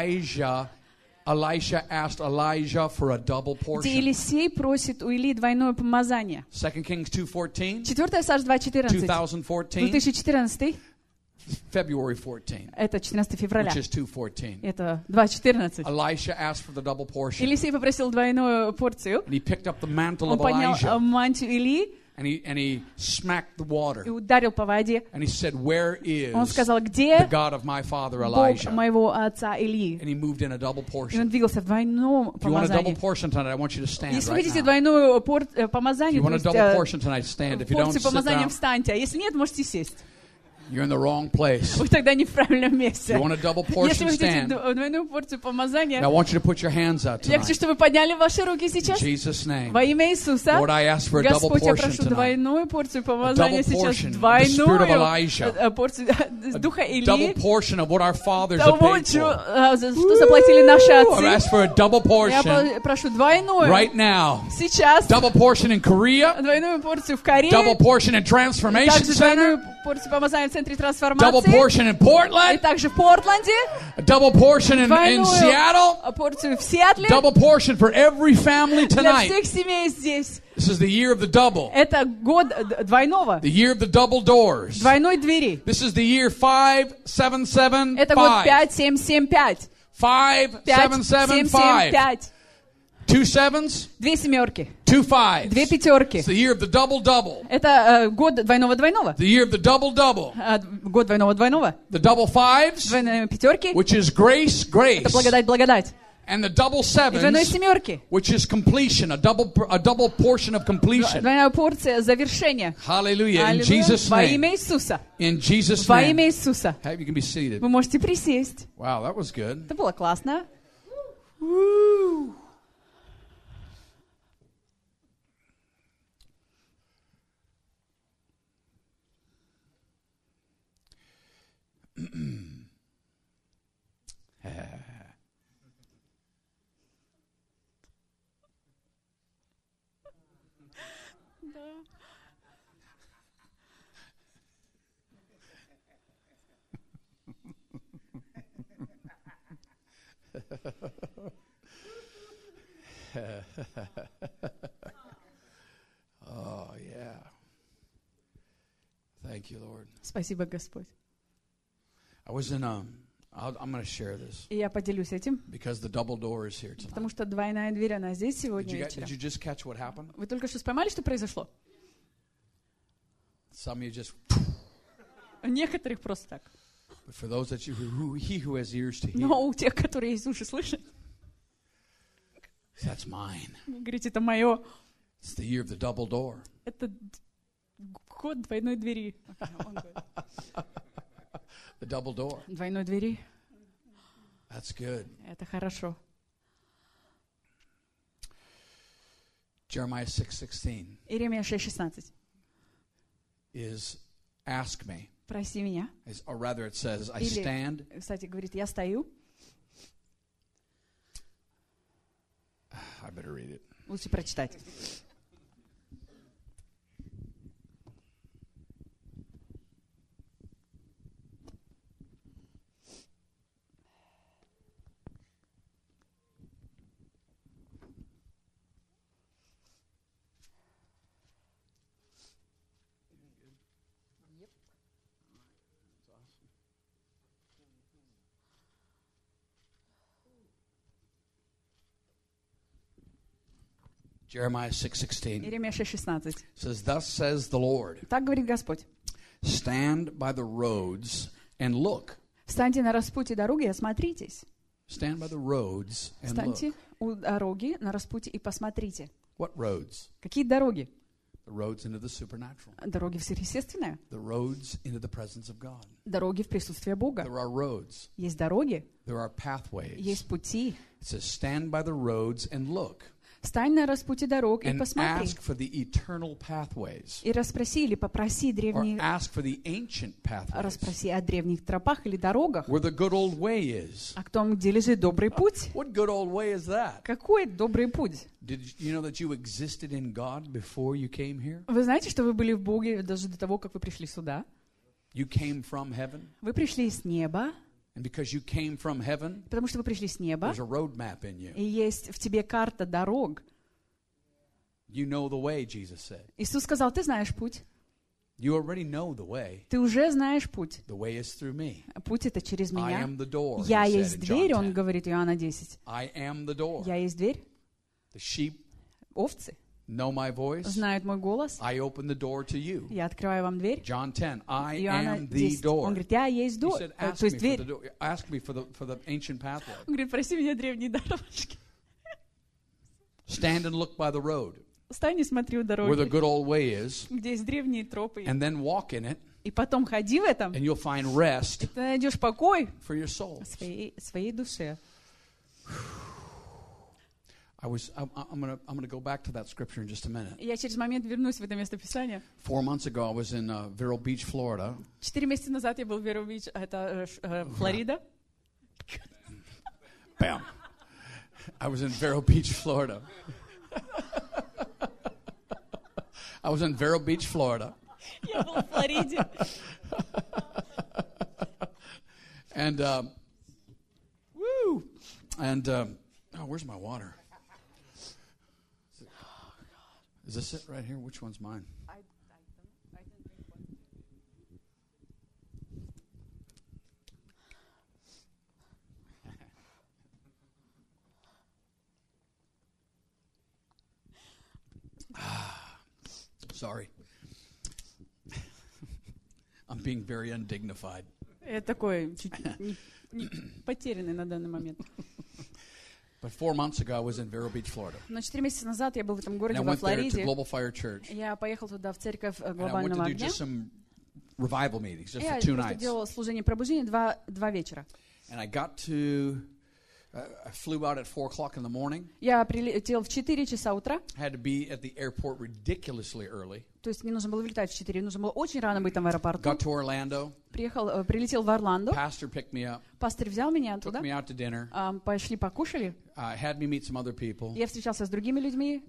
Elisha asked Elijah for a double Где portion. Елисей просит у Илии двойное помазание. 2 Kings 2:14, 4 Царств 2.14. 2014, 2014. February 14, Это 14 февраля. which is 2:14. Это 2.14. Elisha asked for the double portion. Елисей попросил двойную порцию. And he picked up the mantle Он of поднял Elijah мантию Илии and he smacked the water. и ударил по воде. And he said, "Where is Он сказал, the где God of my father Бог Elijah?" моего отца Илии? And he moved in a double И он portion. двигался в двойном If you want a double помазании. portion tonight, I want you to stand Если вы right хотите now. двойную If помазание, you то want a есть double portion tonight, stand. If you don't, порцию sit помазания, down. встаньте. А если нет, можете сесть. You're in the wrong place. Вы тогда не в правильном If месте. you want a double Если portion, вы хотите stand. двойную порцию помазания, And I want you to put your hands out я хочу, tonight. чтобы вы подняли ваши руки In сейчас. Jesus' name. Во имя Иисуса. Lord, I ask for a double Господь, я portion прошу tonight. двойную порцию A помазания double сейчас. portion of the spirit of Двойную Elijah. порцию Духа Double Илии. portion of what our fathers have Того, paid for. что заплатили наши I отцы. ask for a double portion Я прошу двойную right now. сейчас. Double portion in Korea. Двойную порцию в Корее. Double portion in Transformation Также двойную Center. порцию помазания в Центре Double трансформации. portion in И Portland. также в Портленде. A double portion in Двойную Seattle. порцию в Сиэтле. Double portion for every family Для tonight. всех семей здесь. This is the year of the double. Это год двойного. The year of the double doors. Двойной двери. This is the year 5775. Это год 5775. 5775. 5775. 2 sevens, Две семерки. 2 fives. Две пятерки. It's the year of the double-double. Это год двойного-двойного. The year of the double-double. Год двойного-двойного. The double fives, Двойные пятерки. which is grace, grace. Это благодать. And the double И двойной sevens, семерки. which is completion, a double portion of completion. Двойная порция завершения. Hallelujah. In Аллилуйя. Jesus' Во name. имя Иисуса. In Jesus' Во name. имя Иисуса. Hey, you can be seated. Вы можете присесть. Wow, that was good. Это было классно. Oh, yeah. Thank you, Lord. Спасибо, Господь. I was in I'm going to share this И я поделюсь этим, because the double door is here tonight. потому что двойная дверь, она здесь Did сегодня you вечером. just catch what happened? Вы только что поймали, что произошло? Some of you just, Некоторых просто так. but for those that he who has ears to hear, Но у тех, которые есть уши, слышат, that's mine. вы говорите, это мое. It's the year of the double door. Это год двойной двери. The double door. Двойной двери. That's good. Это хорошо. Jeremiah 6:16 Иеремия 6:16. is ask me. Проси меня. Or rather it says, I Или, stand. кстати, говорит, я стою. I better read it. Лучше прочитать. Jeremiah 6:16 Иеремия 6:16. says, "Thus says the Lord, Так говорит Господь. stand by the roads and look." Встаньте на распутье дороги и осмотритесь. Stand by the roads and Встаньте look. у дороги на распутье и посмотрите. What roads? Какие дороги? The roads into the supernatural. Дороги в сверхъестественное. The roads into the presence of God. Дороги в присутствие Бога. There are roads. Есть дороги, There are pathways. есть пути. It says, stand by the roads and look. Встань на распутье дорог и And посмотри. ask for the eternal pathways. И расспроси или попроси Or древние, ask for the ancient pathways. расспроси о древних тропах или дорогах. Where the good old way is. О том, где лежит добрый путь. What good old way is that? Какой добрый путь? Did you know that you existed in God before you came here? Вы знаете, что вы были в Боге даже до того, как вы пришли сюда? You came from heaven. Вы пришли с неба, And because you came from heaven, потому что вы пришли с неба, there's a road map in you. и есть в тебе карта дорог. You know the way, Jesus said. Иисус сказал, ты знаешь путь. You already know the way. Ты уже знаешь путь. The way is through me. Путь это через I меня. am the door, Я he есть said in дверь, John он 10. говорит, Иоанна 10. I am the door. Я есть дверь. The sheep Овцы know my voice. знают мой голос. I open the door to you. Я открываю вам дверь. John 10. I Иоанна am the 10. door. Он говорит, я есть He дверь. said, То есть дверь. ask me for the ancient pathway. Он говорит, проси меня древние дорожки. Stand and look by the road, Встань и смотри у where the дороги, good old way is, где есть древние тропы. and then walk in it, И потом ходи в этом, and you'll find rest ты найдешь покой for your soul. своей душе. I'm gonna go back to that scripture in just a minute. Я через момент вернусь в это место Писания. 4 months ago, I was in Vero Beach, Florida. 4 месяца назад я был в Веро-Бич, это Флорида. Bam. I was in Vero Beach, Florida. I was in Vero Beach, Florida. Я был в Флориде. And, woo! And, oh, where's my water? Is this it right here? Which one's mine? Sorry. I'm being very undignified. Я такой чуть потерянный на данный момент. But 4 months ago, I was in Vero Beach, Florida. Но 4 месяца назад я был в этом And городе I во went there to Флориде. Global Fire Church. Я поехал туда в церковь And I went глобального to do огня. just some revival meetings, just Я for 2 просто nights. делала служение пробуждения два вечера. And I got to, I flew out at 4 o'clock in the morning. Я прилетел в 4 часа утра, Had to be at the airport ridiculously early. то есть мне нужно было вылетать в 4, нужно было очень рано быть там в аэропорту. Got to Orlando. Прилетел в Орландо, Pastor picked me up, пастор взял меня took оттуда, me out to dinner, пошли покушали, had me meet some other people. я встречался с другими людьми.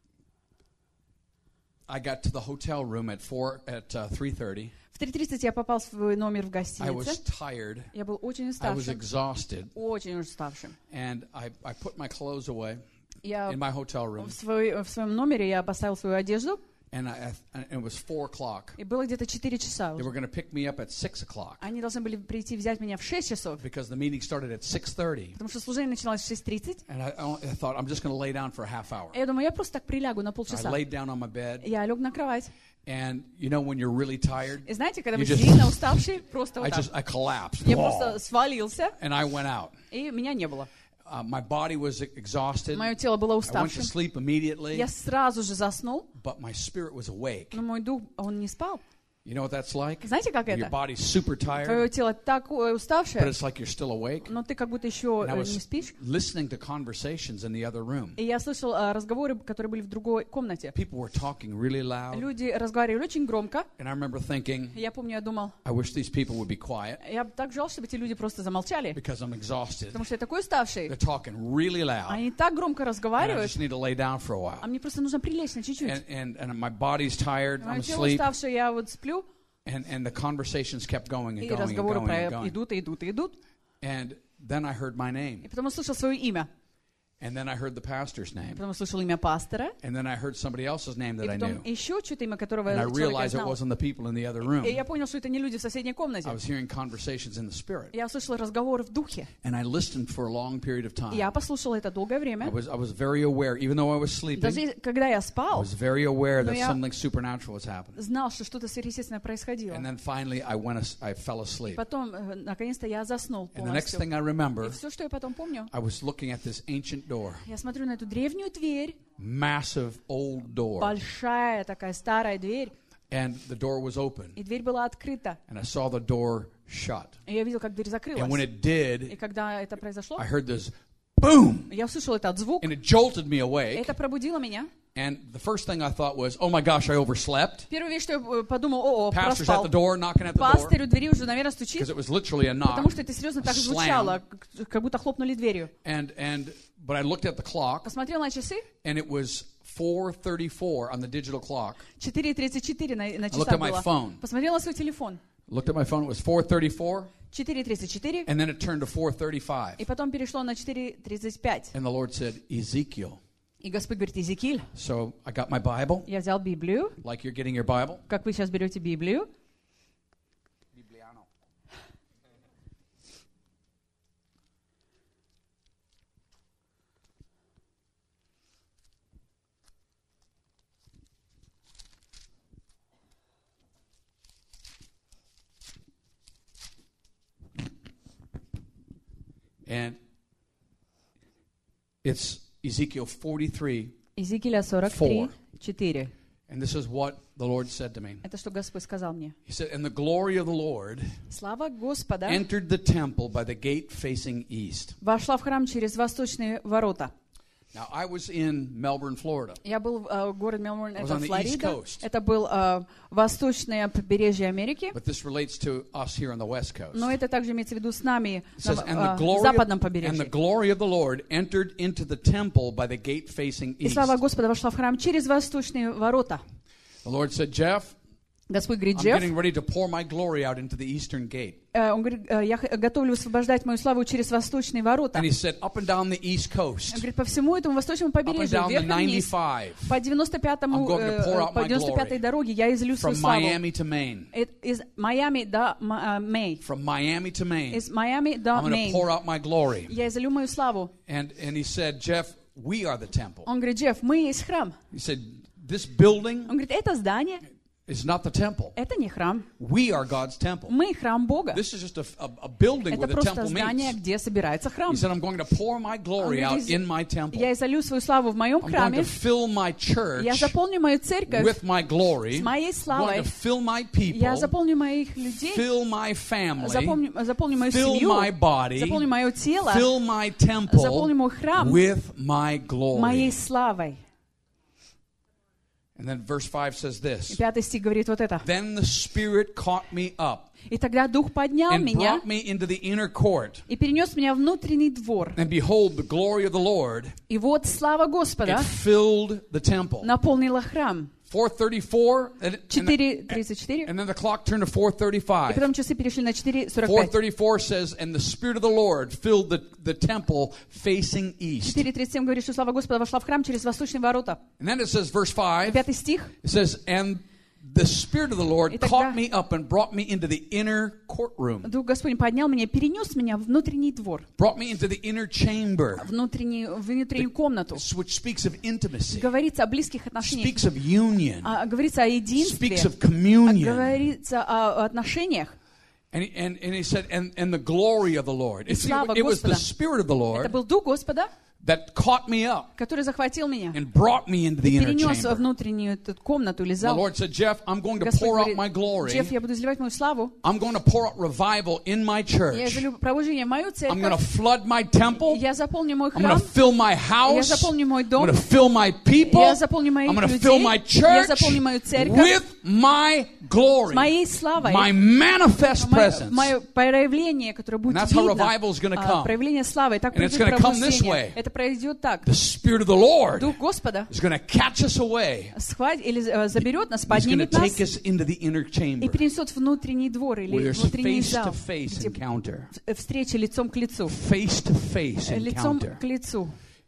I got to the hotel room at 3:30. В 3:30 я попал в свой номер в I was гостинице. tired. Я был очень I was уставшим, exhausted. очень уставшим. And I put my clothes away Я in my hotel room. в своем номере я поставил свою одежду, And it was 4 o'clock. и было где-то 4 часа They уже. were going to pick me up at 6 o'clock Они должны были прийти взять меня в 6 часов, because the meeting started at 6:30. потому что служение начиналось в 6:30. And I thought, I'm just going to lay down for a half hour. Я думаю, я просто так прилягу на I полчаса. laid down on my bed. Я лег на кровать. And you know when you're really tired, И знаете, когда You вы just- сильно уставший, просто вот I так. collapsed. Я просто свалился, And I went out. и меня не было. My body was exhausted. Мое тело было I went to уставшим. sleep immediately, Я сразу же заснул, but my spirit was awake. но мой дух, он не спал. You know what that's like? Знаете, как Your это? body's super tired, Твое тело такое but уставшее, it's like you're still awake. но ты как будто еще And I не was спишь. listening to conversations in the other room. И я слышал разговоры, которые были в другой комнате. People were talking really loud. Люди разговаривали очень громко. And I remember thinking, И я помню, я думал, I wish these people would be quiet я так жал, чтобы эти люди просто замолчали, because I'm exhausted. потому что я такой уставший. They're talking really loud. Они так громко And I разговаривают, just need to lay down for a while. а мне просто нужно прилечь на чуть-чуть. And my body's tired. I'm Мое тело asleep. уставшее, я вот сплю, And the conversations kept going and и going and разговоры going and про going. идут и идут и идут. And then I heard my И name. потом услышал свое имя. And then I heard the pastor's name. Потом услышал имя пастора. And then I heard somebody else's name И that I потом knew. еще что-то имя, которого And I человека я realized it знал. wasn't the people in the other room. И я понял, что это не люди в соседней I комнате. was hearing conversations in the spirit. Я услышал разговор в духе. And I listened for a long period of time. Я послушала это долгое I время. was very aware, even though I was sleeping, Даже когда я I спал, was very aware Но that я something supernatural was happening. знал, что что-то сверхъестественное происходило. And then finally I fell asleep. Потом, наконец-то, я заснул And the next полностью. thing I remember, И все, что я потом помню, I was looking at this ancient door, я смотрю на эту древнюю дверь, massive old door, большая такая старая дверь, and the door was open, и дверь была открыта. and I saw the door shut. И я видел, как дверь And when закрылась. it did, И когда это произошло, I heard this boom, я услышал этот звук, and it jolted me awake. это пробудило меня. And the first thing I thought was, oh my gosh, I overslept. Первая вещь, что я подумал, о, Pastor's at проспал. the door, knocking at the door, Пастырь у двери уже, наверное, because стучит, it was literally a knock. потому что это серьезно так звучало, как будто хлопнули дверью. But I looked at the clock, Посмотрел на часы, and it was 4:34 on the digital clock. 4:34 на looked часах at my было. phone. Посмотрел на свой телефон. Looked at my phone, it was 4:34, 4:34, and then it turned to 4:35. и потом перешло на 4:35. And the Lord said, Ezekiel. И Господь говорит: Иезекииль, So I got my Bible, я взял Библию, like you're getting your Bible. как вы сейчас берете Библию, And it's Ezekiel 43, Иезекииля 43, 4. and this is what the Lord said to me. Это что Господь сказал мне. He said, and the glory of the Lord Слава Господа entered the temple by the gate facing east. вошла в храм через восточные ворота. Now, I was in Melbourne, Florida. Я был в городе Мельбурн, I was это on the East Флорида. Coast. Это был восточное побережье Америки. But this relates to us here on the West Coast. Но это также имеется в виду с нами It says, на западном побережье. and the glory of the Lord entered into the temple by the gate facing И east. слава Господа вошла в храм через восточные ворота. The Lord said, Jeff, Господь говорит: I'm Джефф, getting ready to pour my glory out into the eastern gate. он говорит: я готовлю высвобождать мою славу через восточные ворота. And he said, up and down the east Он coast, говорит: по всему этому восточному up and побережью, down the вверх и вниз, 95, по I'm going to pour out my 95-й glory дороге я излью свою from славу. Miami to Maine. Из Майами до Мэй. From Miami to Maine, Из Майами до I'm going to Мэй. pour out my glory. Я излью мою славу. And he said, Jeff, we are the temple. Он говорит: Джефф, мы есть храм. He said, this building Он говорит: это здание, is not the temple. это не храм. We are God's temple. Мы храм Бога. This is just a building Это where the просто temple здание, meets. где собирается храм. He said, I'm going to pour my glory out in my temple. Я изолью свою славу в моем I'm going храме. to fill my church Я заполню мою церковь with my glory. с моей I'm славой. going to fill my people. Я заполню моих людей. Fill my family. Заполню мою Fill семью. my body. Заполню мое тело. Fill my temple Заполню мой храм with my glory. моей славой. And then verse 5 says И this. 5 стих говорит вот это. Then the Spirit caught me up И тогда Дух поднял and меня brought me into the inner court. и перенес меня в внутренний двор. And behold, the glory of the Lord, И вот слава it Господа filled the temple. наполнила храм. 4:34, 4:34. and then the clock turned to И 4:35. потом часы перешли на 4:45. 4:34 says, and the Spirit of the Lord filled the temple facing east. 4:37 говорит, что слава Господа вошла в храм через восточные ворота. And then it says, verse 5, 5 стих. it says, and the Spirit of the Lord И тогда caught me up and brought me into the inner courtroom, Дух Господень поднял меня, перенес меня в внутренний двор, brought me into the inner chamber, внутреннюю комнату. which speaks of intimacy, Говорится о близких отношениях, speaks of union, говорится о единстве, speaks of communion. говорится о отношениях. And he said, and the glory of the Lord. И слава It was the Господа. Spirit of the Это Lord был Дух Господа, that caught me up который захватил меня and brought me into the и inner перенес в chamber. внутреннюю эту комнату или The зал. Lord said, Jeff, I'm going to Господь pour out говорит: my glory. Джефф, я буду изливать мою славу, I'm going to pour out revival in my я church. изолью пробуждение в мою I'm going to церковь, flood my temple. я заполню мой I'm going храм, to fill my я house. заполню мой I'm дом, going to fill my people. я заполню моих I'm going to fill людей, my я church заполню мою церковь with my glory, моей славой, my manifest presence. мое проявление, которое будет And that's how видно, revival is going to come. проявление славы. И так And it's придет going to come this way. пробуждение. Это пройдет так. The Spirit of the Lord Дух Господа is going to catch us away. схватит или заберет нас, He's going to поднимет нас take us into the inner и chamber перенесет в внутренний двор where или there's внутренний зал, face-to-face где encounter. встреча лицом к лицу. Face-to-face Лицом encounter. к лицу.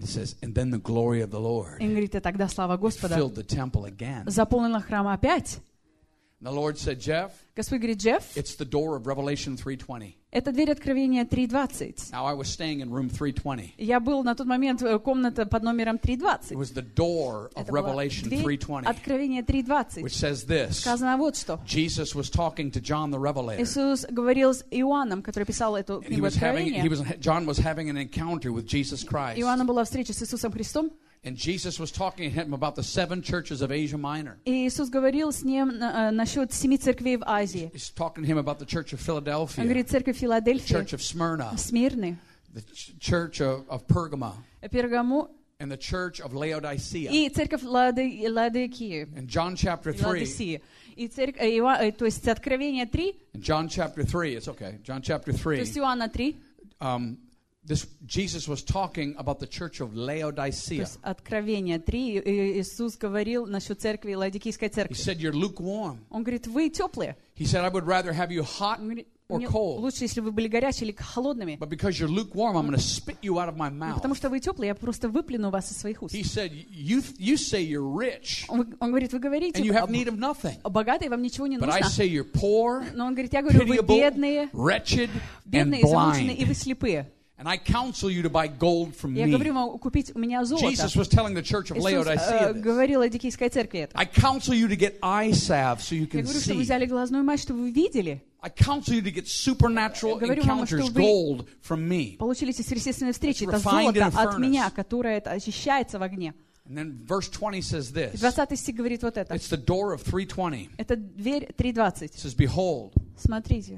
It says, and then the glory of the Lord И он говорит, и тогда слава Господа filled the temple again. заполнила храм опять. And the Lord said, Jeff, Господь говорит, Джефф, it's the door of Revelation 3:20. это дверь Откровения 3:20. Now I was staying in room 320. Я был на тот момент комната под номером It 3:20. was the door of Это была Revelation дверь 3:20, Откровения 3:20. which says this. Сказано вот что. Jesus was talking to John the Revelator. Иисус говорил с Иоанном, который писал эту And книгу Откровения. John was having an encounter with Jesus Christ. Иоанна была встреча с Иисусом Христом. And Jesus was talking to him about the 7 churches of Asia Minor. И Иисус говорил с ним насчет 7 церквей в Азии. He's talking to him about the church of Он Philadelphia, говорит, церковь Филадельфии, church of Smyrna, Смирны, the church of Pergama, Пергаму and the church of Laodicea. и церковь Ладоикии. In John chapter 3, Ладосии. И то есть Откровение 3, in John chapter 3, it's okay, John chapter то 3, есть Иоанна 3, Jesus was talking about the church of то Laodicea. есть Откровение 3, и Иисус говорил насчет церкви, Ладикийской He церкви. said, you're lukewarm. Он говорит, вы теплые. He said, I would rather have you hot Он говорит, or мне cold. лучше, если вы были горячие или холодными. But because you're lukewarm, I'm going to spit you out of my Но mouth. потому что вы теплые, я просто выплюну вас из своих уст. He said, you say you're rich Он говорит, вы говорите, and you have need of nothing. богатые, вам ничего не But I нужно. say you're poor, Но он говорит, я говорю, вы pitiable, бедные, wretched, and бедные, измученные, и blind. вы слепые. And I counsel you to buy gold from Я говорю me. вам купить у меня золото. Jesus was telling the church of Иисус Laodicea this. говорил Ладикийской церкви это. I counsel you to get eye salve so you Я can говорю, что вы see. взяли глазную мазь, чтобы вы видели. I counsel you to get supernatural Говорю вам, encounters, что вы gold from me. получили сверхъестественные встречи. Это refined in a золото от furnace. меня, которое очищается в огне. And then verse 20 says this. 20 стих говорит вот это. It's the door of 320. Это дверь 3:20. It says, behold, Смотрите.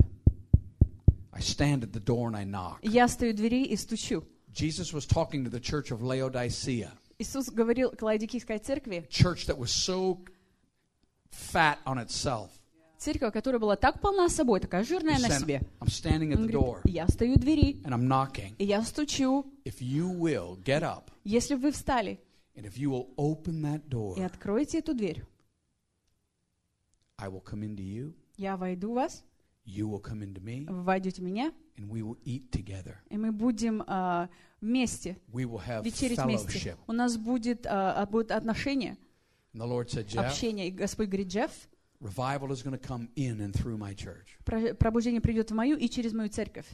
I stand at the door and I knock. Я стою у двери и стучу. Jesus was talking to the church of Laodicea, Иисус говорил к Ладикийской церкви, church that was so fat on itself. церковь, которая была так полна собой, такая жирная He на said, себе. I'm standing at Он the говорит, door я стою у двери, and I'm knocking. и я стучу. If you will get up Если вы встали and if you will open that и door, откроете эту дверь, I will come into you, я войду в вас, you will come into me, вы войдете в меня, and we will eat together. и мы будем вместе, We will have вечерить вместе. fellowship. У нас будет отношения, And the Lord said, Jeff, общение. И Господь говорит, Джефф, revival is going to come in and through my church. пробуждение придет в мою и через мою церковь.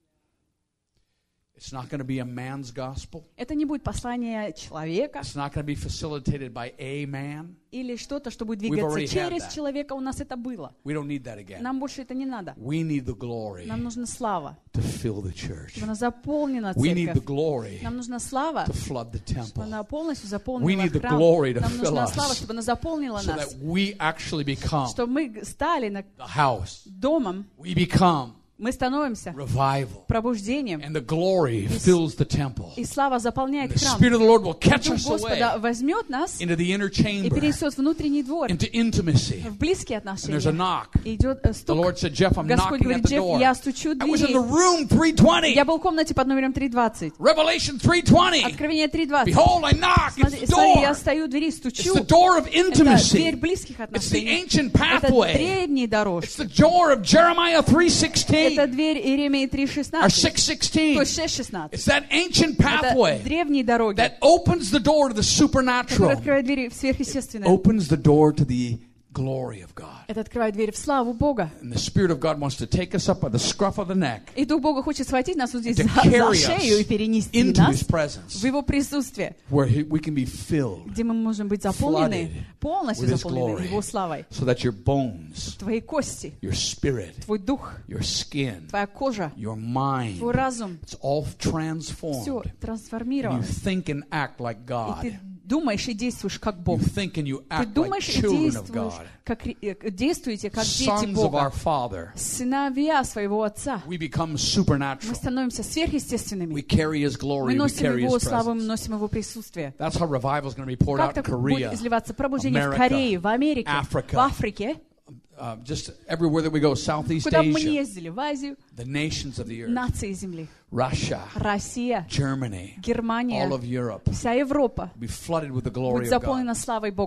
It's not going to be a man's gospel. Это не будет послание человека It's not going to be facilitated by a man. или что-то, что будет We've двигаться already had через that. человека. У нас это было. We don't need that again. Нам больше это не надо. We need the glory Нам нужна слава, to fill the church. чтобы она заполнила We need the церковь. glory Нам нужна слава, to flood the чтобы temple она полностью We заполнила need the храм. glory to Нам fill нужна us слава, чтобы она заполнила so нас. that we actually become Чтобы мы стали the house. домом, We become мы становимся revival. пробуждением. And the glory fills the temple. И слава заполняет The храм. Spirit of the Lord will catch Дух us away Господа возьмет нас into the inner и chamber, перенесет в внутренний двор, into intimacy. в близкие And there's a отношения. knock. И идет The стук. Lord said, Jeff, I'm Господь knocking at говорит, the Джефф, door. я стучу в I was in the двери. room 320. Я был в комнате под номером 3:20. Revelation 3:20. Откровение 3:20. Behold, I knock. It's Смотри, the смотри, я door. стою у двери, It's стучу. the door of Это intimacy. дверь близких It's the отношений. ancient Это pathway. древние It's дорожки. the door of Jeremiah Это 3:16 дверь Иеремии or 3:16. 6:16. То есть 6:16. It's that ancient Это pathway древние дороги, that opens the door to the которые supernatural, открывают двери в сверхъестественное. opens the door to the glory of God. Это открывает двери в славу Бога. And the Spirit of God wants to take us up by the scruff of the neck И Дух Бога хочет схватить нас вот здесь to за carry шею и us перенести into нас His presence, в Его присутствие, where we can be filled где мы можем быть заполнены, flooded полностью with His заполнены glory. Его славой. so that your bones, Твои кости, your spirit, твой дух, your skin, твоя кожа, your mind, твой разум, it's all все transformed. And you трансформировано. think and act like И God. ты думаешь и действуешь как Бог. You think and you Ты act like думаешь и children of действуешь, God. как действуете, как дети Sons of our Бога. Father. Сыновья своего Отца. We become Мы supernatural. становимся We сверхъестественными. carry His Мы glory. We носим carry Его His славу, мы presence. носим Его присутствие. That's how revival is going to be poured Как out in так будет Korea, изливаться пробуждение в America, Корее, в Америке, Africa. в Африке, just everywhere that we go, Southeast куда бы мы ни Asia, ездили, в Азию, the nations of the earth, нации Земли, Russia, Россия, Germany, Германия, all of Europe, вся Европа be flooded with the glory будет of God. заполнена славой Бога.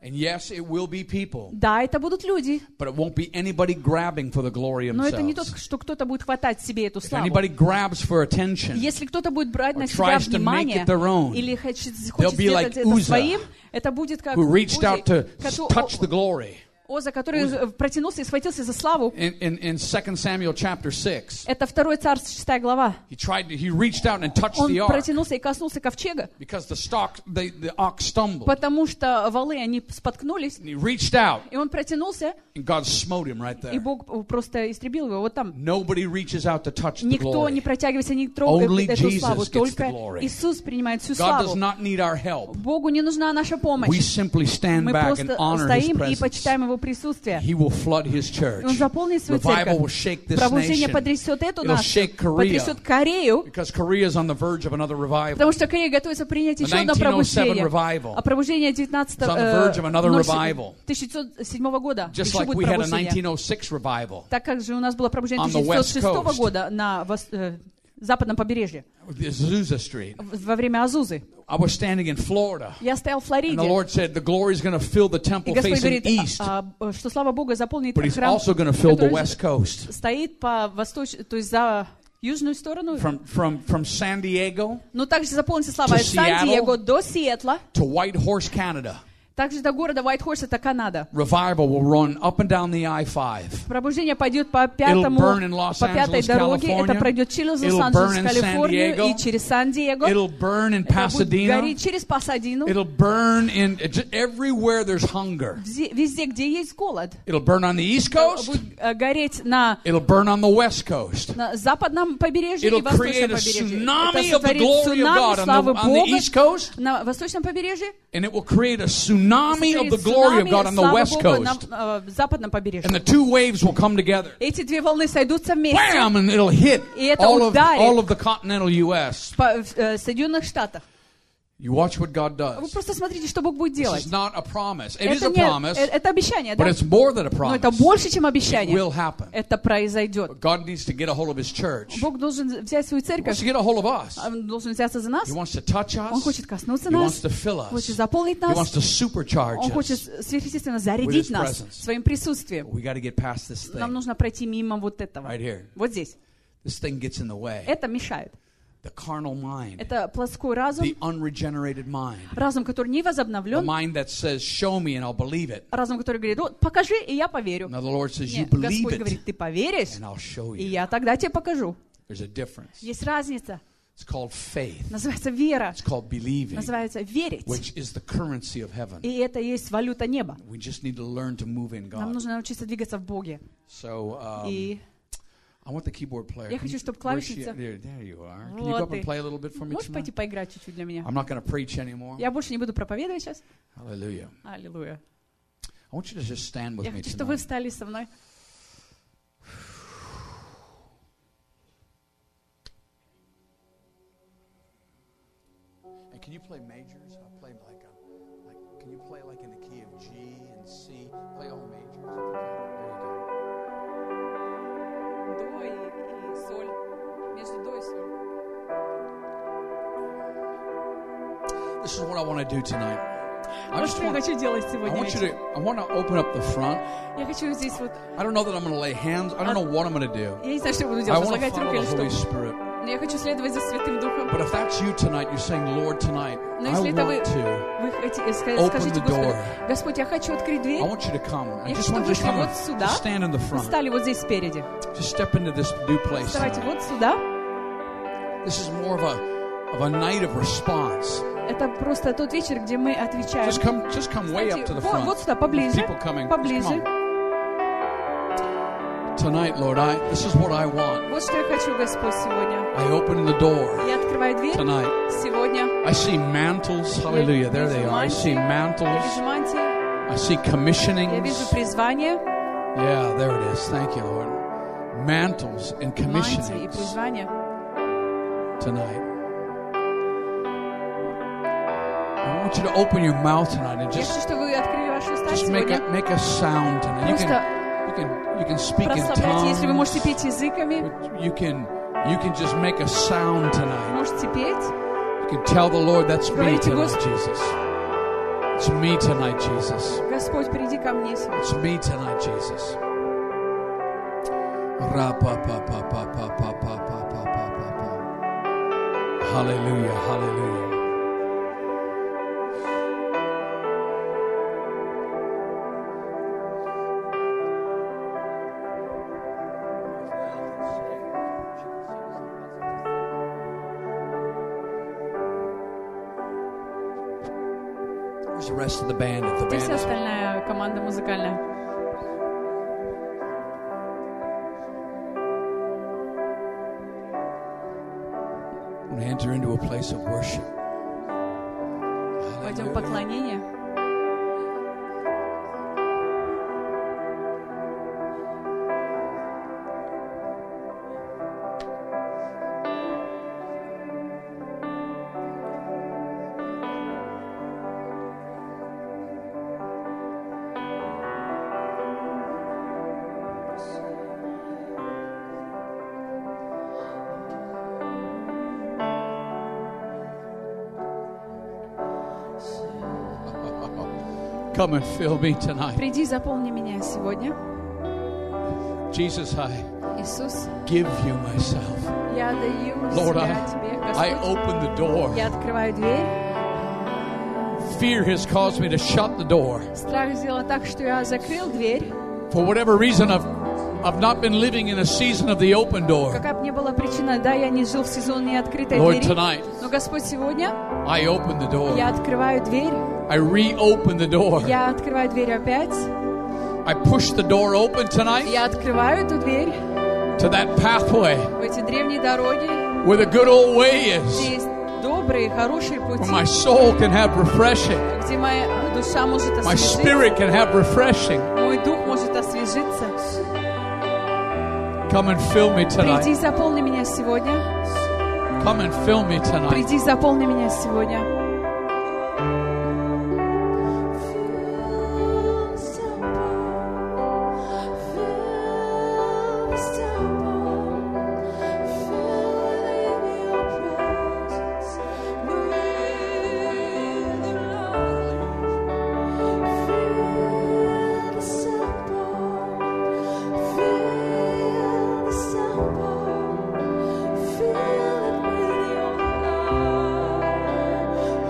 And yes, it will be people, Да, это будут люди, but it won't be anybody grabbing for the glory но это не то, themselves. что кто-то будет хватать себе эту If славу. anybody grabs for attention, Если кто-то будет брать or на себя tries to make внимание it their own, или хочет they'll be сделать like это Uzzah, своим, это будет как who reached out to Уззи, touch the glory. Оза, который протянулся и схватился за славу. In 2 Samuel chapter 6, Это 2 Царств, 6 глава. he reached out and touched Он the ark протянулся и коснулся ковчега, because the ox stumbled. потому что валы, они споткнулись, And he reached out, и он протянулся, and God smote him right и there. Бог просто истребил его вот там. Nobody reaches out to touch the Никто не glory. протягивается, не трогает Only эту Jesus славу, gets the только glory. Иисус принимает всю God does славу. not need our help. Богу не нужна наша We помощь. simply stand Мы back and просто honor His стоим и presence. почитаем Его присутствие. He will flood His church. И Он заполнит свою Revival will церковь. shake this Пробуждение nation. потрясет эту It'll нацию, shake Korea. потрясет Корею, Because Korea is on the verge of another revival. потому что Корея готовится принять The еще одно 1907 пробуждение. revival. А пробуждение It's on the verge of another revival. 1907 года Just еще like будет we had a пробуждение. 1906 revival Так как же у нас было пробуждение on the West 1906 Coast. года на западном побережье, with Azusa Street. во время Азузы. I was standing in Florida. Я стоял в And Флориде, the Lord said, the glory is going to fill the и temple Господь facing говорит, east, что слава Бога заполнит but He's храм, also going to fill the который West Coast. стоит по то есть за южную сторону. From San Diego Но также заполнится слава to от Сан-Диего Seattle. до Сиэтла, to White Horse, Canada. также до города Уайт-Хорс, это Канада. Revival will run up and down the I-5. Пробуждение пойдет по burn in Los пятой Angeles, дороге. California. Это пройдет через It'll Лос-Анджелес, burn in San Калифорнию Diego. и через Сан-Диего. It'll burn in Это будет Pasadena. гореть через Пасадину. It'll burn in everywhere there's hunger. Везде, где есть голод. It'll burn on the East Coast. Будет гореть на It'll burn on the West Coast. западном побережье It'll и восточном create a побережье. tsunami Это of the сотворит glory of God цунами славы on the Бога East Coast. на восточном побережье. And it will create a tsunami of the glory of God on the West Coast. На западном побережье. And the two waves will come together. Эти две волны сойдутся вместе Wham! And it'll hit И это all ударит of the continental U.S. в Соединенных Штатах. You watch what God Вы does. просто смотрите, что Бог будет This делать. is not a promise. It is Это a не, promise, это обещание, да? but it's more than a Но это promise. больше, чем It обещание. will happen. Это произойдет. God needs to get a hold of His church. Бог должен взять свою He wants церковь, to get a hold of us. Он должен взяться за нас, He wants to touch Он us. хочет коснуться He нас, wants to fill хочет us. заполнить He wants нас, to supercharge Он хочет us. сверхъестественно with зарядить His нас presence. своим присутствием. We got to get past this Нам thing нужно пройти мимо вот этого. right here. Вот здесь. This thing gets in the way. Это мешает. The carnal mind. Это плоской разум, The unregenerated mind. разум, который не The возобновлен, mind that says, show me and I'll believe it. разум, который говорит, вот, покажи, и я поверю. Now the Lord says, you Нет, believe Господь it говорит, ты поверишь, and I'll show и you. я тогда тебе покажу. There's a difference. Есть разница. It's called faith. Называется вера. It's called believing, Называется верить. which is the currency of heaven. И это и есть валюта неба. We just need to learn to move in Нам God. нужно научиться двигаться в Боге. So И I want the keyboard player. Я Can хочу, you- чтобы where's she клавишница- at? There you are. Can you go Вот up and ты. play a little bit for me можешь пойти tonight? поиграть чуть-чуть для меня? I'm not going to preach anymore. Я больше не буду проповедовать сейчас. Hallelujah. Аллилуйя. I want you to just stand with Я me хочу, чтобы вы tonight. встали со мной. And can you play majors? I'll play can you play like in the key of G and C? Play all majors. If you can. There you go. До и соль. Между до и соль. This is what I want to do tonight. I Вот just что я want, хочу делать I сегодня want you вечером. to, I want to open up the front. Я хочу здесь вот, I don't know that I'm going to lay hands. I don't know what I'm going to do. я не знаю, что я буду I делать, want to возлагать follow руки the или Holy что. Spirit. Но я хочу следовать за Святым Духом. But if that's you tonight, you're saying, Lord, tonight, Но I если это want to. вы хотите, open скажите the Господу, door. Господь, я хочу открыть I дверь. want you to come. I Я just хочу, want чтобы you to вышли come вот and сюда, just stand in the front. встали вот здесь спереди. Just step into this new place Вставайте tonight. вот сюда. This is more of a night of response. Это просто тот вечер, где мы отвечаем. Just come way up to the front. Вот сюда, поближе. People coming. Just Поближе. come on. Tonight, Lord, this is what I want. Вот что я хочу, Господь, сегодня. I open the door Я открываю дверь tonight. сегодня. I see mantles. Hallelujah. There they are. I see Я mantles. вижу мантии, I see я commissionings. вижу призвание, Yeah, there it is. Thank you, Lord. Mantles and мантии и commissionings призвание. tonight. I want you to open your mouth tonight and Я хочу, чтобы вы открыли ваши уста just сегодня. make a sound tonight. You can speak in Прославляйте, если вы tongues. можете петь языками, You can just make a sound tonight. можете петь. You can tell the Lord that's me Говорите, tonight, Господи. Jesus. It's me tonight, Jesus. Господь, приди ко мне сегодня. It's me tonight, Jesus. Hallelujah, hallelujah. Where's the rest of the band? If the Где band вся is... остальная команда музыкальная? I'm going to enter into a place of worship. Пойдем в поклонение. Come and fill me tonight. Приди, заполни меня сегодня. Jesus, I Иисус, give you myself. я даю Lord, себя Тебе, I Господь. open the door. Я открываю дверь. Fear has caused me to shut the door. Страх сделал так, что я закрыл дверь. For whatever reason, I've not been living in a season of the open door. Какая бы ни была причина, да, я не жил в сезон неоткрытой Lord, двери. tonight, Но, Господь, сегодня I open the door. я открываю дверь. I reopen the door. Я открываю дверь опять. I push the door open tonight Я открываю эту дверь to that pathway в эти древние дороги, where the good old way где is, есть добрые, хорошие where пути, my soul can have refreshing, где моя душа может my освежиться, spirit can have refreshing. мой дух может освежиться. Come and fill me tonight. Приди, заполни меня сегодня. Come and fill me tonight. Приди, заполни меня сегодня. Fill it with your love.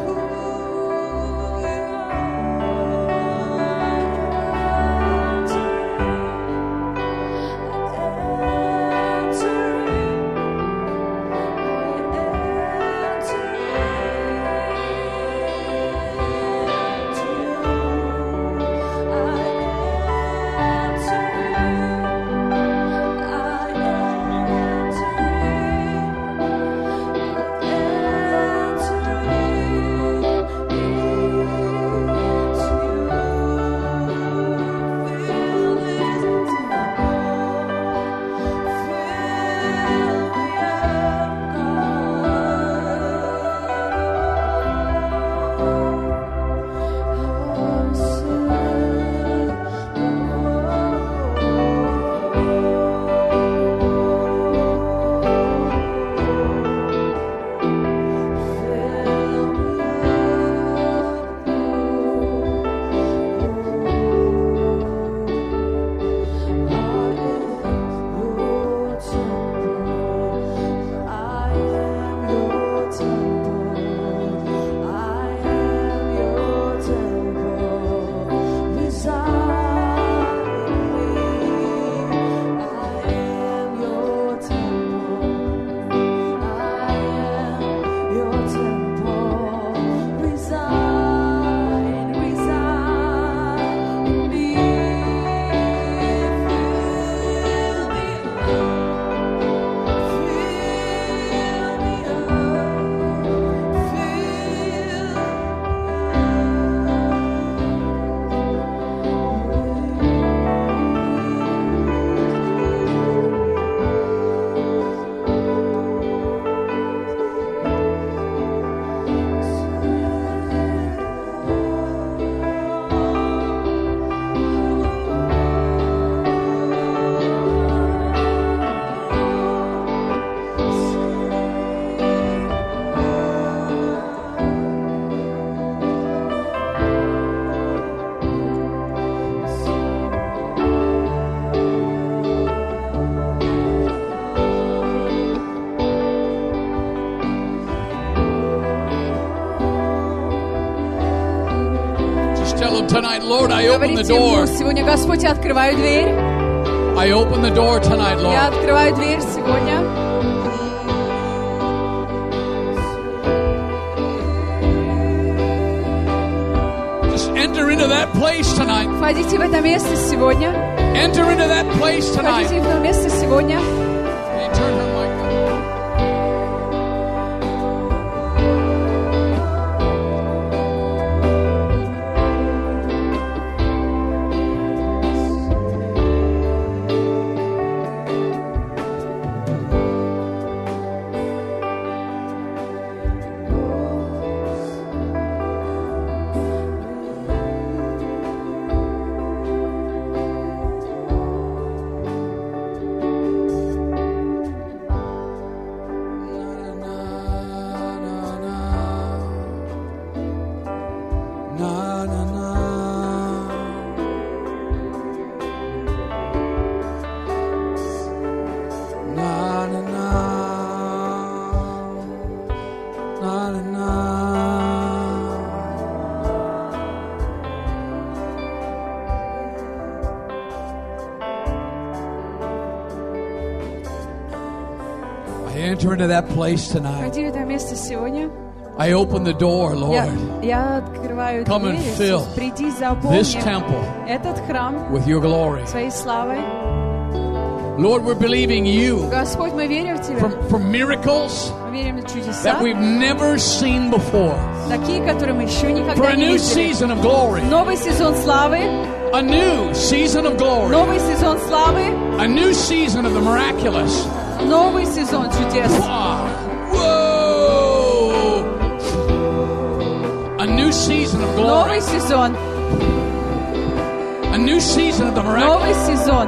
him tonight, Lord, I open the Говорите ему door. сегодня: Господь, я открываю дверь. I open the door tonight, Я Lord. открываю дверь сегодня. Just enter into that place tonight. Входите в это место сегодня. Enter into that place tonight. Входите в это место сегодня. Hey, turn her mic on. I enter into that place tonight. Входи в это место сегодня. I open the door, Lord. Я открываю Come and дверь. fill Иисус, приди, заполни This temple этот храм with your glory. своей славой. Lord, we're believing you Господь, мы верим в Тебя. for miracles Мы верим в чудеса, that we've never seen before. такие, которые мы еще For никогда a не new видели. season of glory. Новый сезон славы, A new season of glory. новый сезон славы, A new season of the miraculous. новый сезон чудес. Wow. Whoa. A new season of glory. Новый сезон, A new season of the miraculous. новый сезон.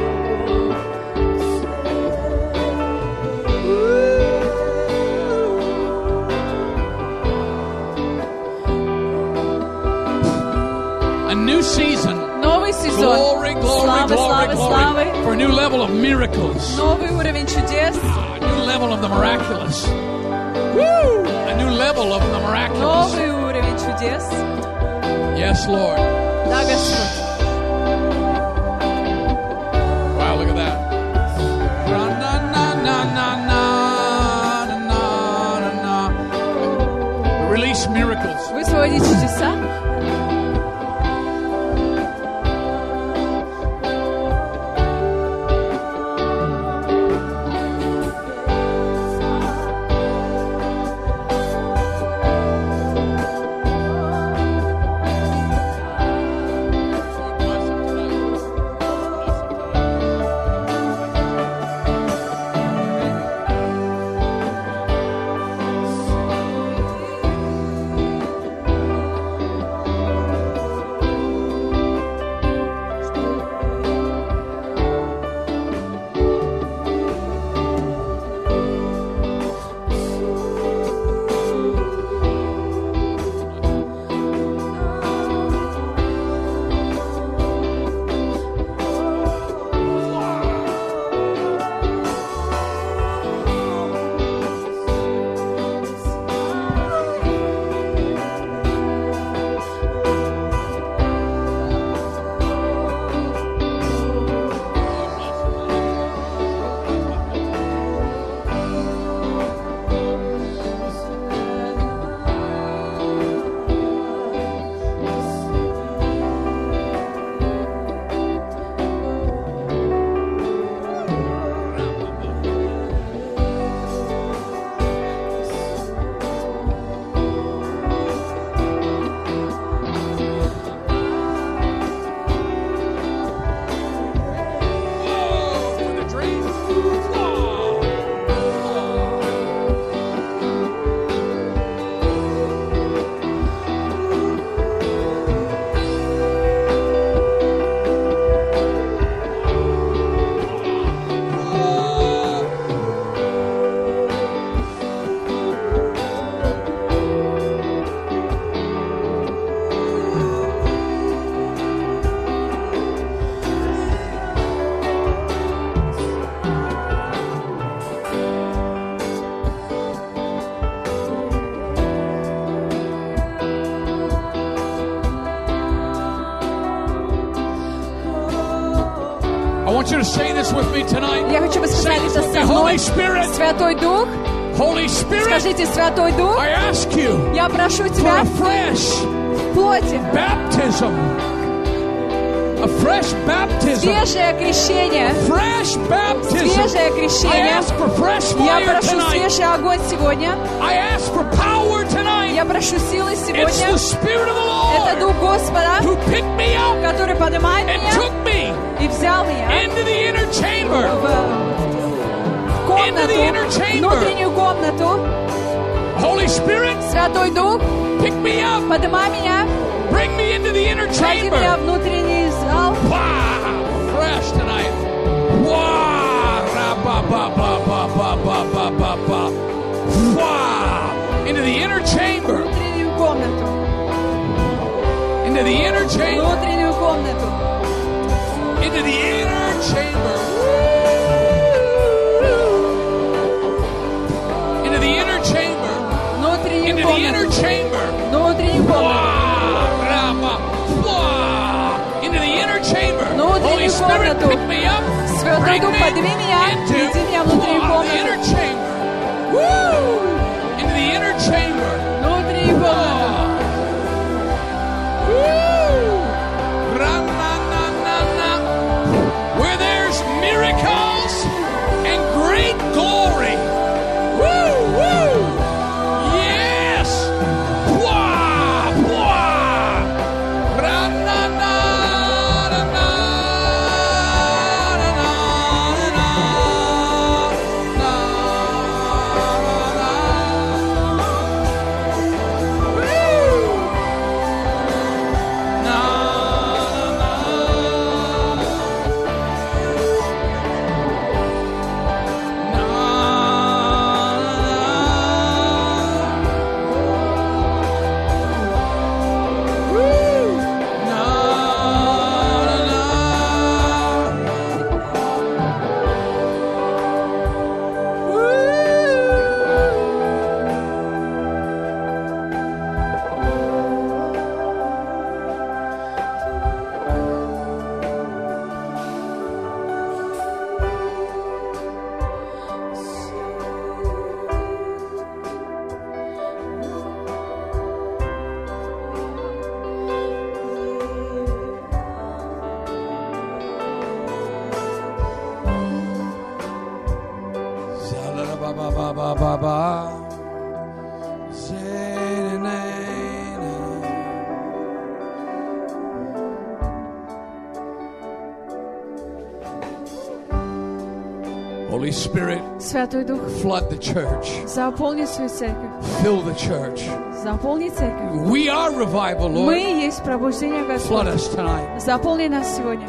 A new season. Новый сезон. Glory, glory, Славы, glory, славы, glory. славы. For a new level of miracles. Новый уровень чудес. A new level of the miraculous. Woo! A new level of the miraculous. Новый уровень чудес. Yes, Lord. Да, Господь. Wow, look at that. Na, na, na, na, na, na, na, na. Release miracles. Высвободить чудеса. I want you to say this with me tonight. Я хочу вы Say сказали this это with со me. мной. Holy Spirit, Святой Дух, Holy Spirit, скажите, Святой Дух, I ask you я прошу for Тебя a fresh в плоти, baptism. A fresh baptism. свежее крещение, Fresh baptism. свежее I крещение. ask for fresh Я fire прошу tonight. свежий огонь сегодня. I ask for power tonight. Я прошу силы It's сегодня. the Spirit of the Это Lord Дух Господа, who picked me up который поднимает and меня took me и взял меня into the inner chamber. в Into the inner комнату, chamber. внутреннюю комнату. Holy Spirit, Святой Дух, pick me up. поднимай меня, Bring me into the inner вводи меня chamber. в внутренний зал. Wow, fresh tonight. Wow, ra-ba-ba-ba-ba-ba-ba-ba-ba. Wow, into the inner chamber. Внутреннюю комнату, Into the inner chamber. внутреннюю комнату. Into the inner chamber. Into the inner chamber. Внутреннюю Into the inner комнату. chamber. Внутреннюю комнату. Wow, Rama. Wow. Into the inner chamber. Внутреннюю Holy Spirit, комнату. pick me up. Святой Bring Дух, me подними меня, into веди меня в внутреннюю wow, the комнату. inner chamber. Woo! Into the inner chamber. Внутреннюю комнату. Ra-na-na-na-na. Where there's miracles and great glory. Woo! Woo! Yes! Wah! Wah! Holy Spirit, Святой Дух, flood the church. заполни свою церковь. Fill the church. Заполни церковь. We are revival, Мы Lord. есть пробуждение Flood Господа. us tonight. Заполни нас сегодня.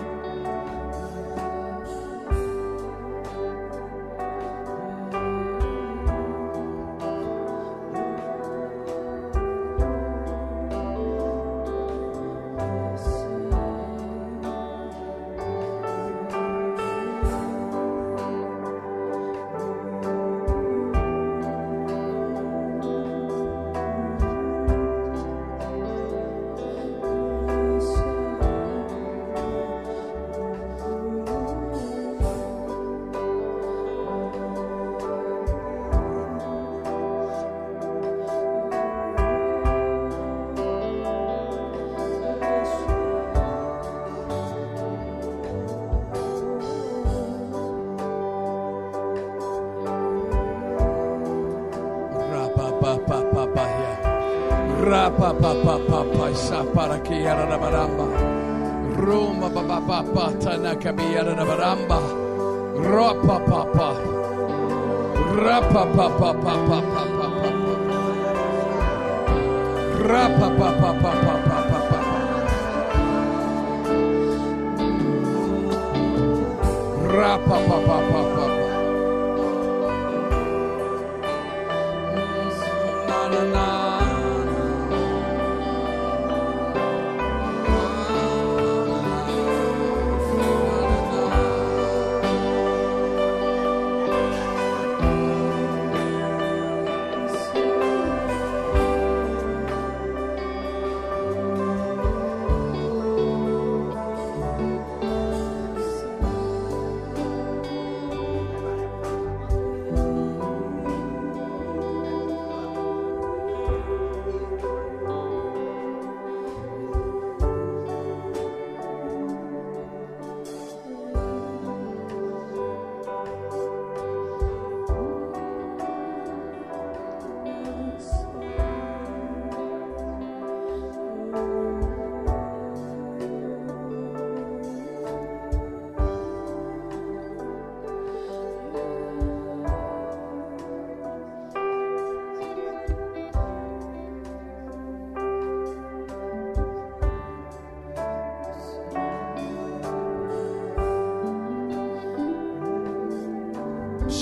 Roma papa pata nakabiyara na baramba. Ropa papa. Rapa papa papa papa. Rapa papa papa papa. Rapa papa papa. Na na na.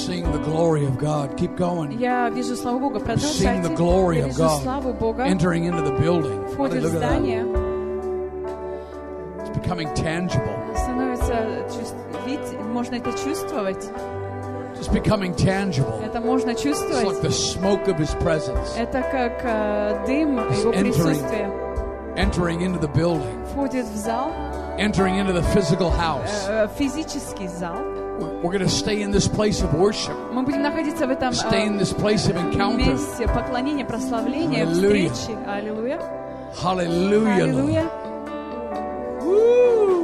Seeing the glory of God. Keep going. Я вижу славу Бога. Seeing the Продолжайте. glory Я of вижу God. славу Бога. Entering into the building. Входит в Look at that. здание. It's becoming tangible. Становится можно это чувствовать. It's becoming tangible. Это можно It's чувствовать. like the smoke of His presence. Это как дым Его присутствия. Entering into the building. Входит в зал. Entering into the physical house. Физический зал. We're going to stay in this place of worship. Мы будем находиться в этом Stay in this place of encounter. месте поклонения, прославления, Hallelujah. встречи. Аллилуйя. Hallelujah. Lord. Аллилуйя. Woo!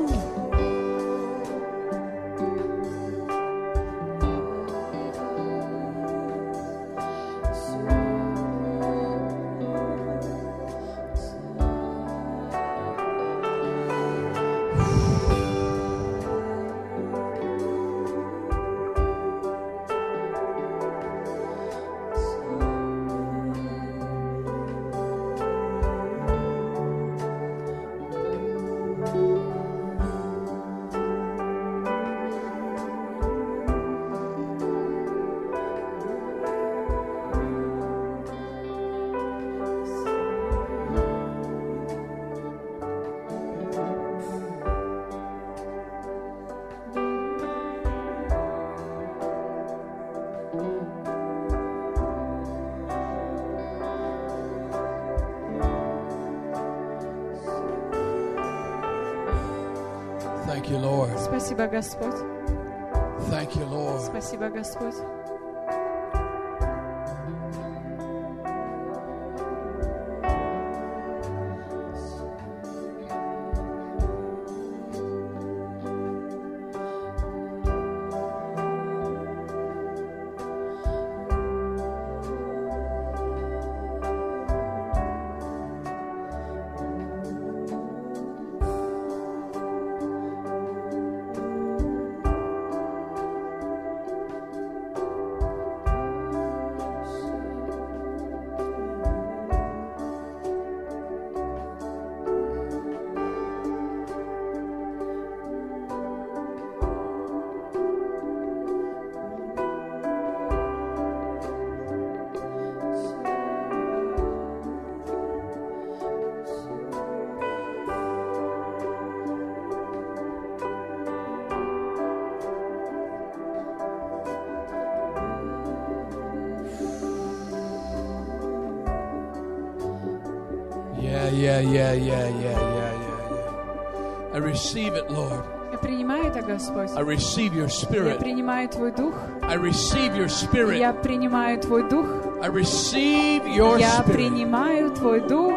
Thank you, Lord. Спасибо, Господь. Thank you, Lord. Спасибо, Господь. Yeah. I receive it, Lord. Я принимаю это, Господь. I receive your Я spirit. принимаю Твой Дух. I receive your spirit. Я принимаю Твой Дух. I receive your Я spirit. принимаю Твой Дух.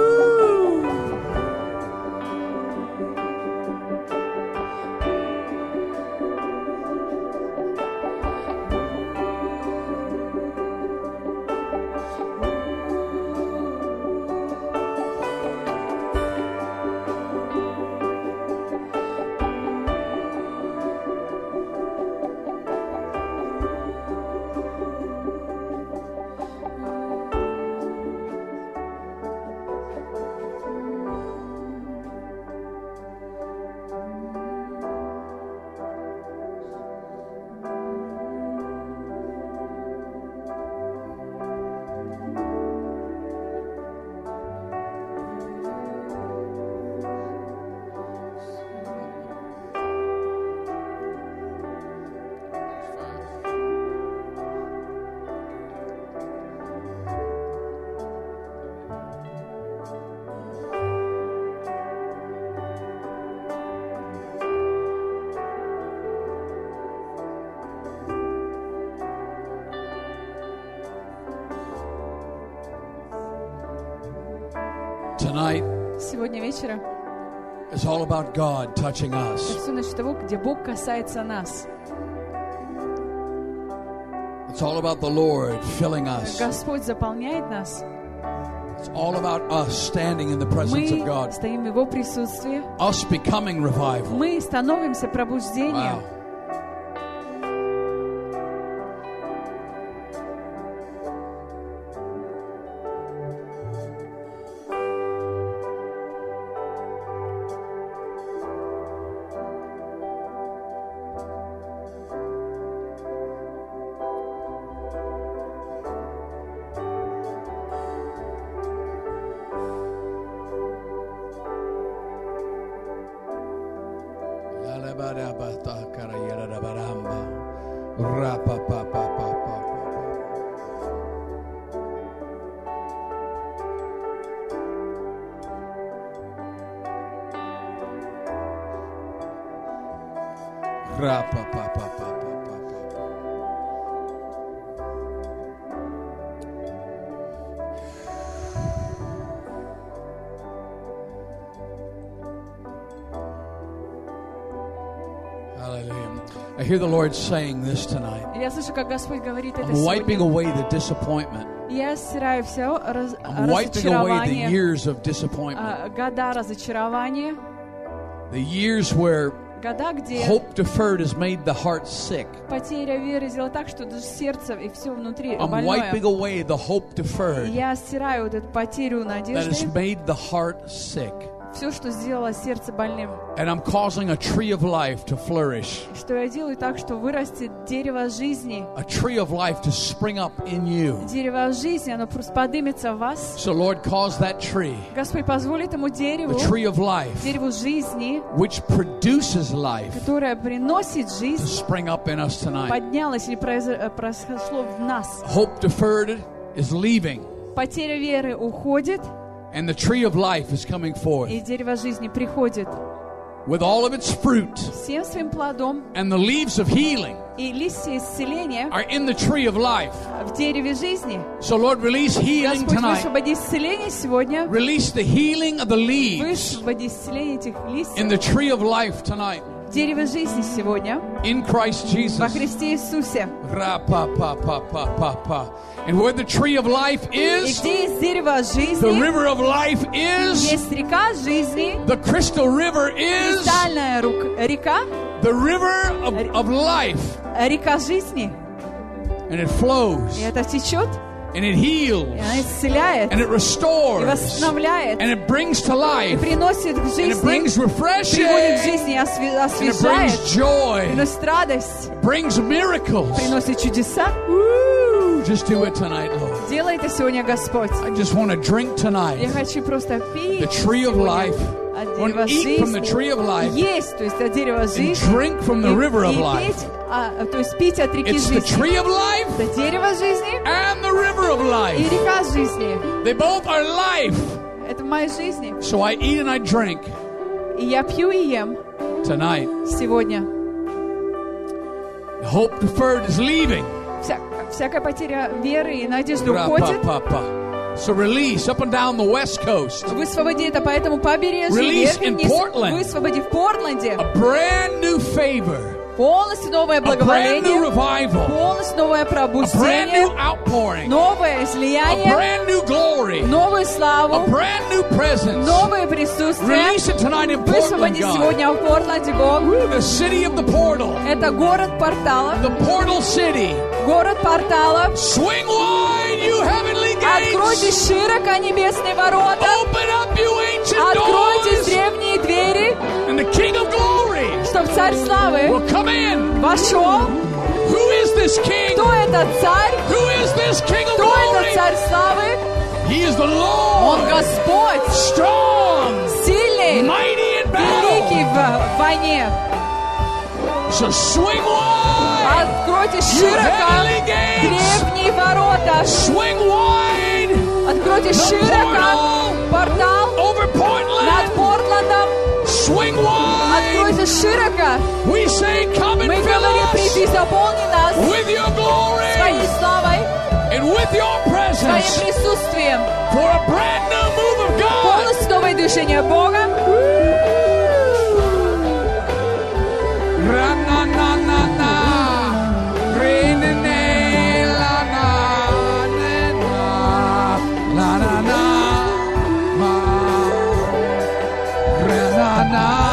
Tonight Сегодня вечером is all about God touching это us. все насчет того, где Бог касается нас. It's all about the Lord filling us. Господь заполняет нас. It's all about us standing in the presence of Мы God. стоим в Его присутствии. Us becoming revival. Мы становимся пробуждением. Wow. Hallelujah. I hear the Lord saying this tonight. Я слышу, как Господь говорит это I'm wiping сегодня. away the disappointment. Я стираю все I'm wiping away the разочарование, years of disappointment. года разочарования, The years where года, где hope deferred has made the heart sick. потеря веры сделала так, что даже сердце и все внутри I'm больное. wiping away the hope deferred Я стираю вот эту потерю that has надежды, made the heart sick. все, что сделало сердце больным. And I'm causing a tree of life to flourish. Что я делаю так, что вырастет дерево жизни. A tree of life to spring up in you. Дерево жизни, оно просто поднимется в вас. So Lord, cause that tree, Господь позволит ему дереву, the tree of life, дереву жизни, which produces life, которое приносит to жизнь, spring up in us tonight. поднялось или произошло в нас. Hope deferred is leaving, Потеря веры уходит, and the tree of life is coming forth и дерево жизни приходит with all of its fruit, всем своим плодом, and the leaves of healing и листья исцеления are in the tree of life. в дереве жизни. So Lord, release healing Господь, tonight. высвободи исцеление сегодня. Release the healing of the leaves Высвободи исцеление этих in листьев. the tree of life tonight. Дерево жизни сегодня In Christ во Jesus. Христе Иисусе. Ra-pa-pa-pa-pa-pa-pa. And where the tree of life И is, где есть дерево the жизни, river of life is, есть река жизни, the crystal river is, кристальная река, the river of life. река жизни. And it flows, И это течет, and it и heals, она исцеляет, and it и restores, восстановляет, and it brings to и life, приносит к and it жизни, brings refreshing, приводит к жизни, and it освежает, brings joy, приносит радость, brings miracles. приносит чудеса. Woo! Just do it tonight, Lord. Делай это сегодня, Господь. I just want to drink Я tonight хочу просто пить the tree of life. от I want дерева to eat from the жизни, tree of life есть, то есть от дерева and жизни, drink from the river of и life. пить, то есть пить от реки It's the жизни. tree of life Это дерево жизни and the river of и life. река жизни. They both are life. Это в моей жизни. So I eat and I drink И я пью и ем tonight. сегодня. Hope deferred is leaving. Всякая потеря веры и надежды уходит. Ra-pa-pa-pa. So release up and down the west coast. Высвободи это по этому побережью. Release вверх и in вниз. Portland. Высвободи в Портленде. A brand new favor. Полностью новое A brand new благоволение. revival. Полностью новое A brand пробуждение. new outpouring. Новое A излияние. brand new glory. Новую A славу. brand new presence. Новое присутствие. Release it tonight in Portland, Высвободи God. сегодня в Портленде, Бог. The city of the portal. Это город порталов. The portal city. Город порталов. Swing wide, you heavenly Откройте gates. широко небесные ворота. Open up, you ancient Откройте doors. древние двери, And the King of glory чтобы Царь Славы will come in. вошел. Who is this King? Кто этот Царь? Who is this King of Кто этот glory? Царь Славы? He is the Он Lord. Господь, Strong, сильный, mighty in великий battle. в войне. So swing wide, Откройте you широко heavenly gates. древние ворота. Swing wide Откройте the широко портал over над Portland. Портландом. Swing wide. Откройте широко. We say, come and Мы fill говорим, us приди, заполни нас with your glory своей славой, and with your своим presence присутствием. for a brand new move of God. Полностью новое движение Бога. Ra-na-na-na-na. Re-na-na, la-na-na-na. La-na-na, ma. Ra-na-na-na.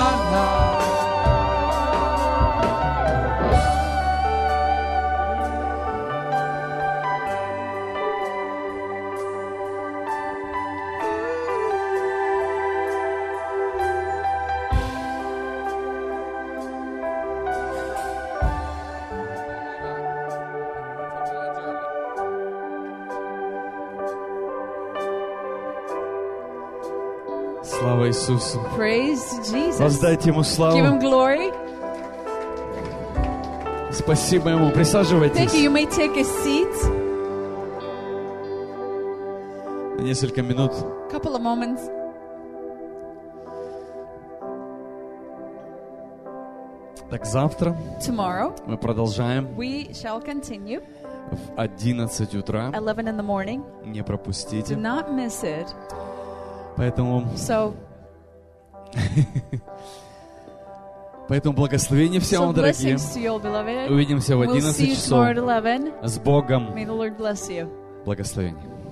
Слава Иисусу. Praise Jesus. Воздайте Ему Give славу. Him glory. Спасибо ему. Thank Присаживайтесь. you. You may take a seat. Несколько минут. Couple of moments. Так, завтра Tomorrow, мы продолжаем we shall continue. в 11 утра. 11 in the morning. Не Do пропустите. not miss it. Поэтому благословения всем So вам, дорогие. blessings to you all, beloved. Увидимся в We'll see 11 you часов. tomorrow at 11. С Богом. May the Lord bless you. Благословения.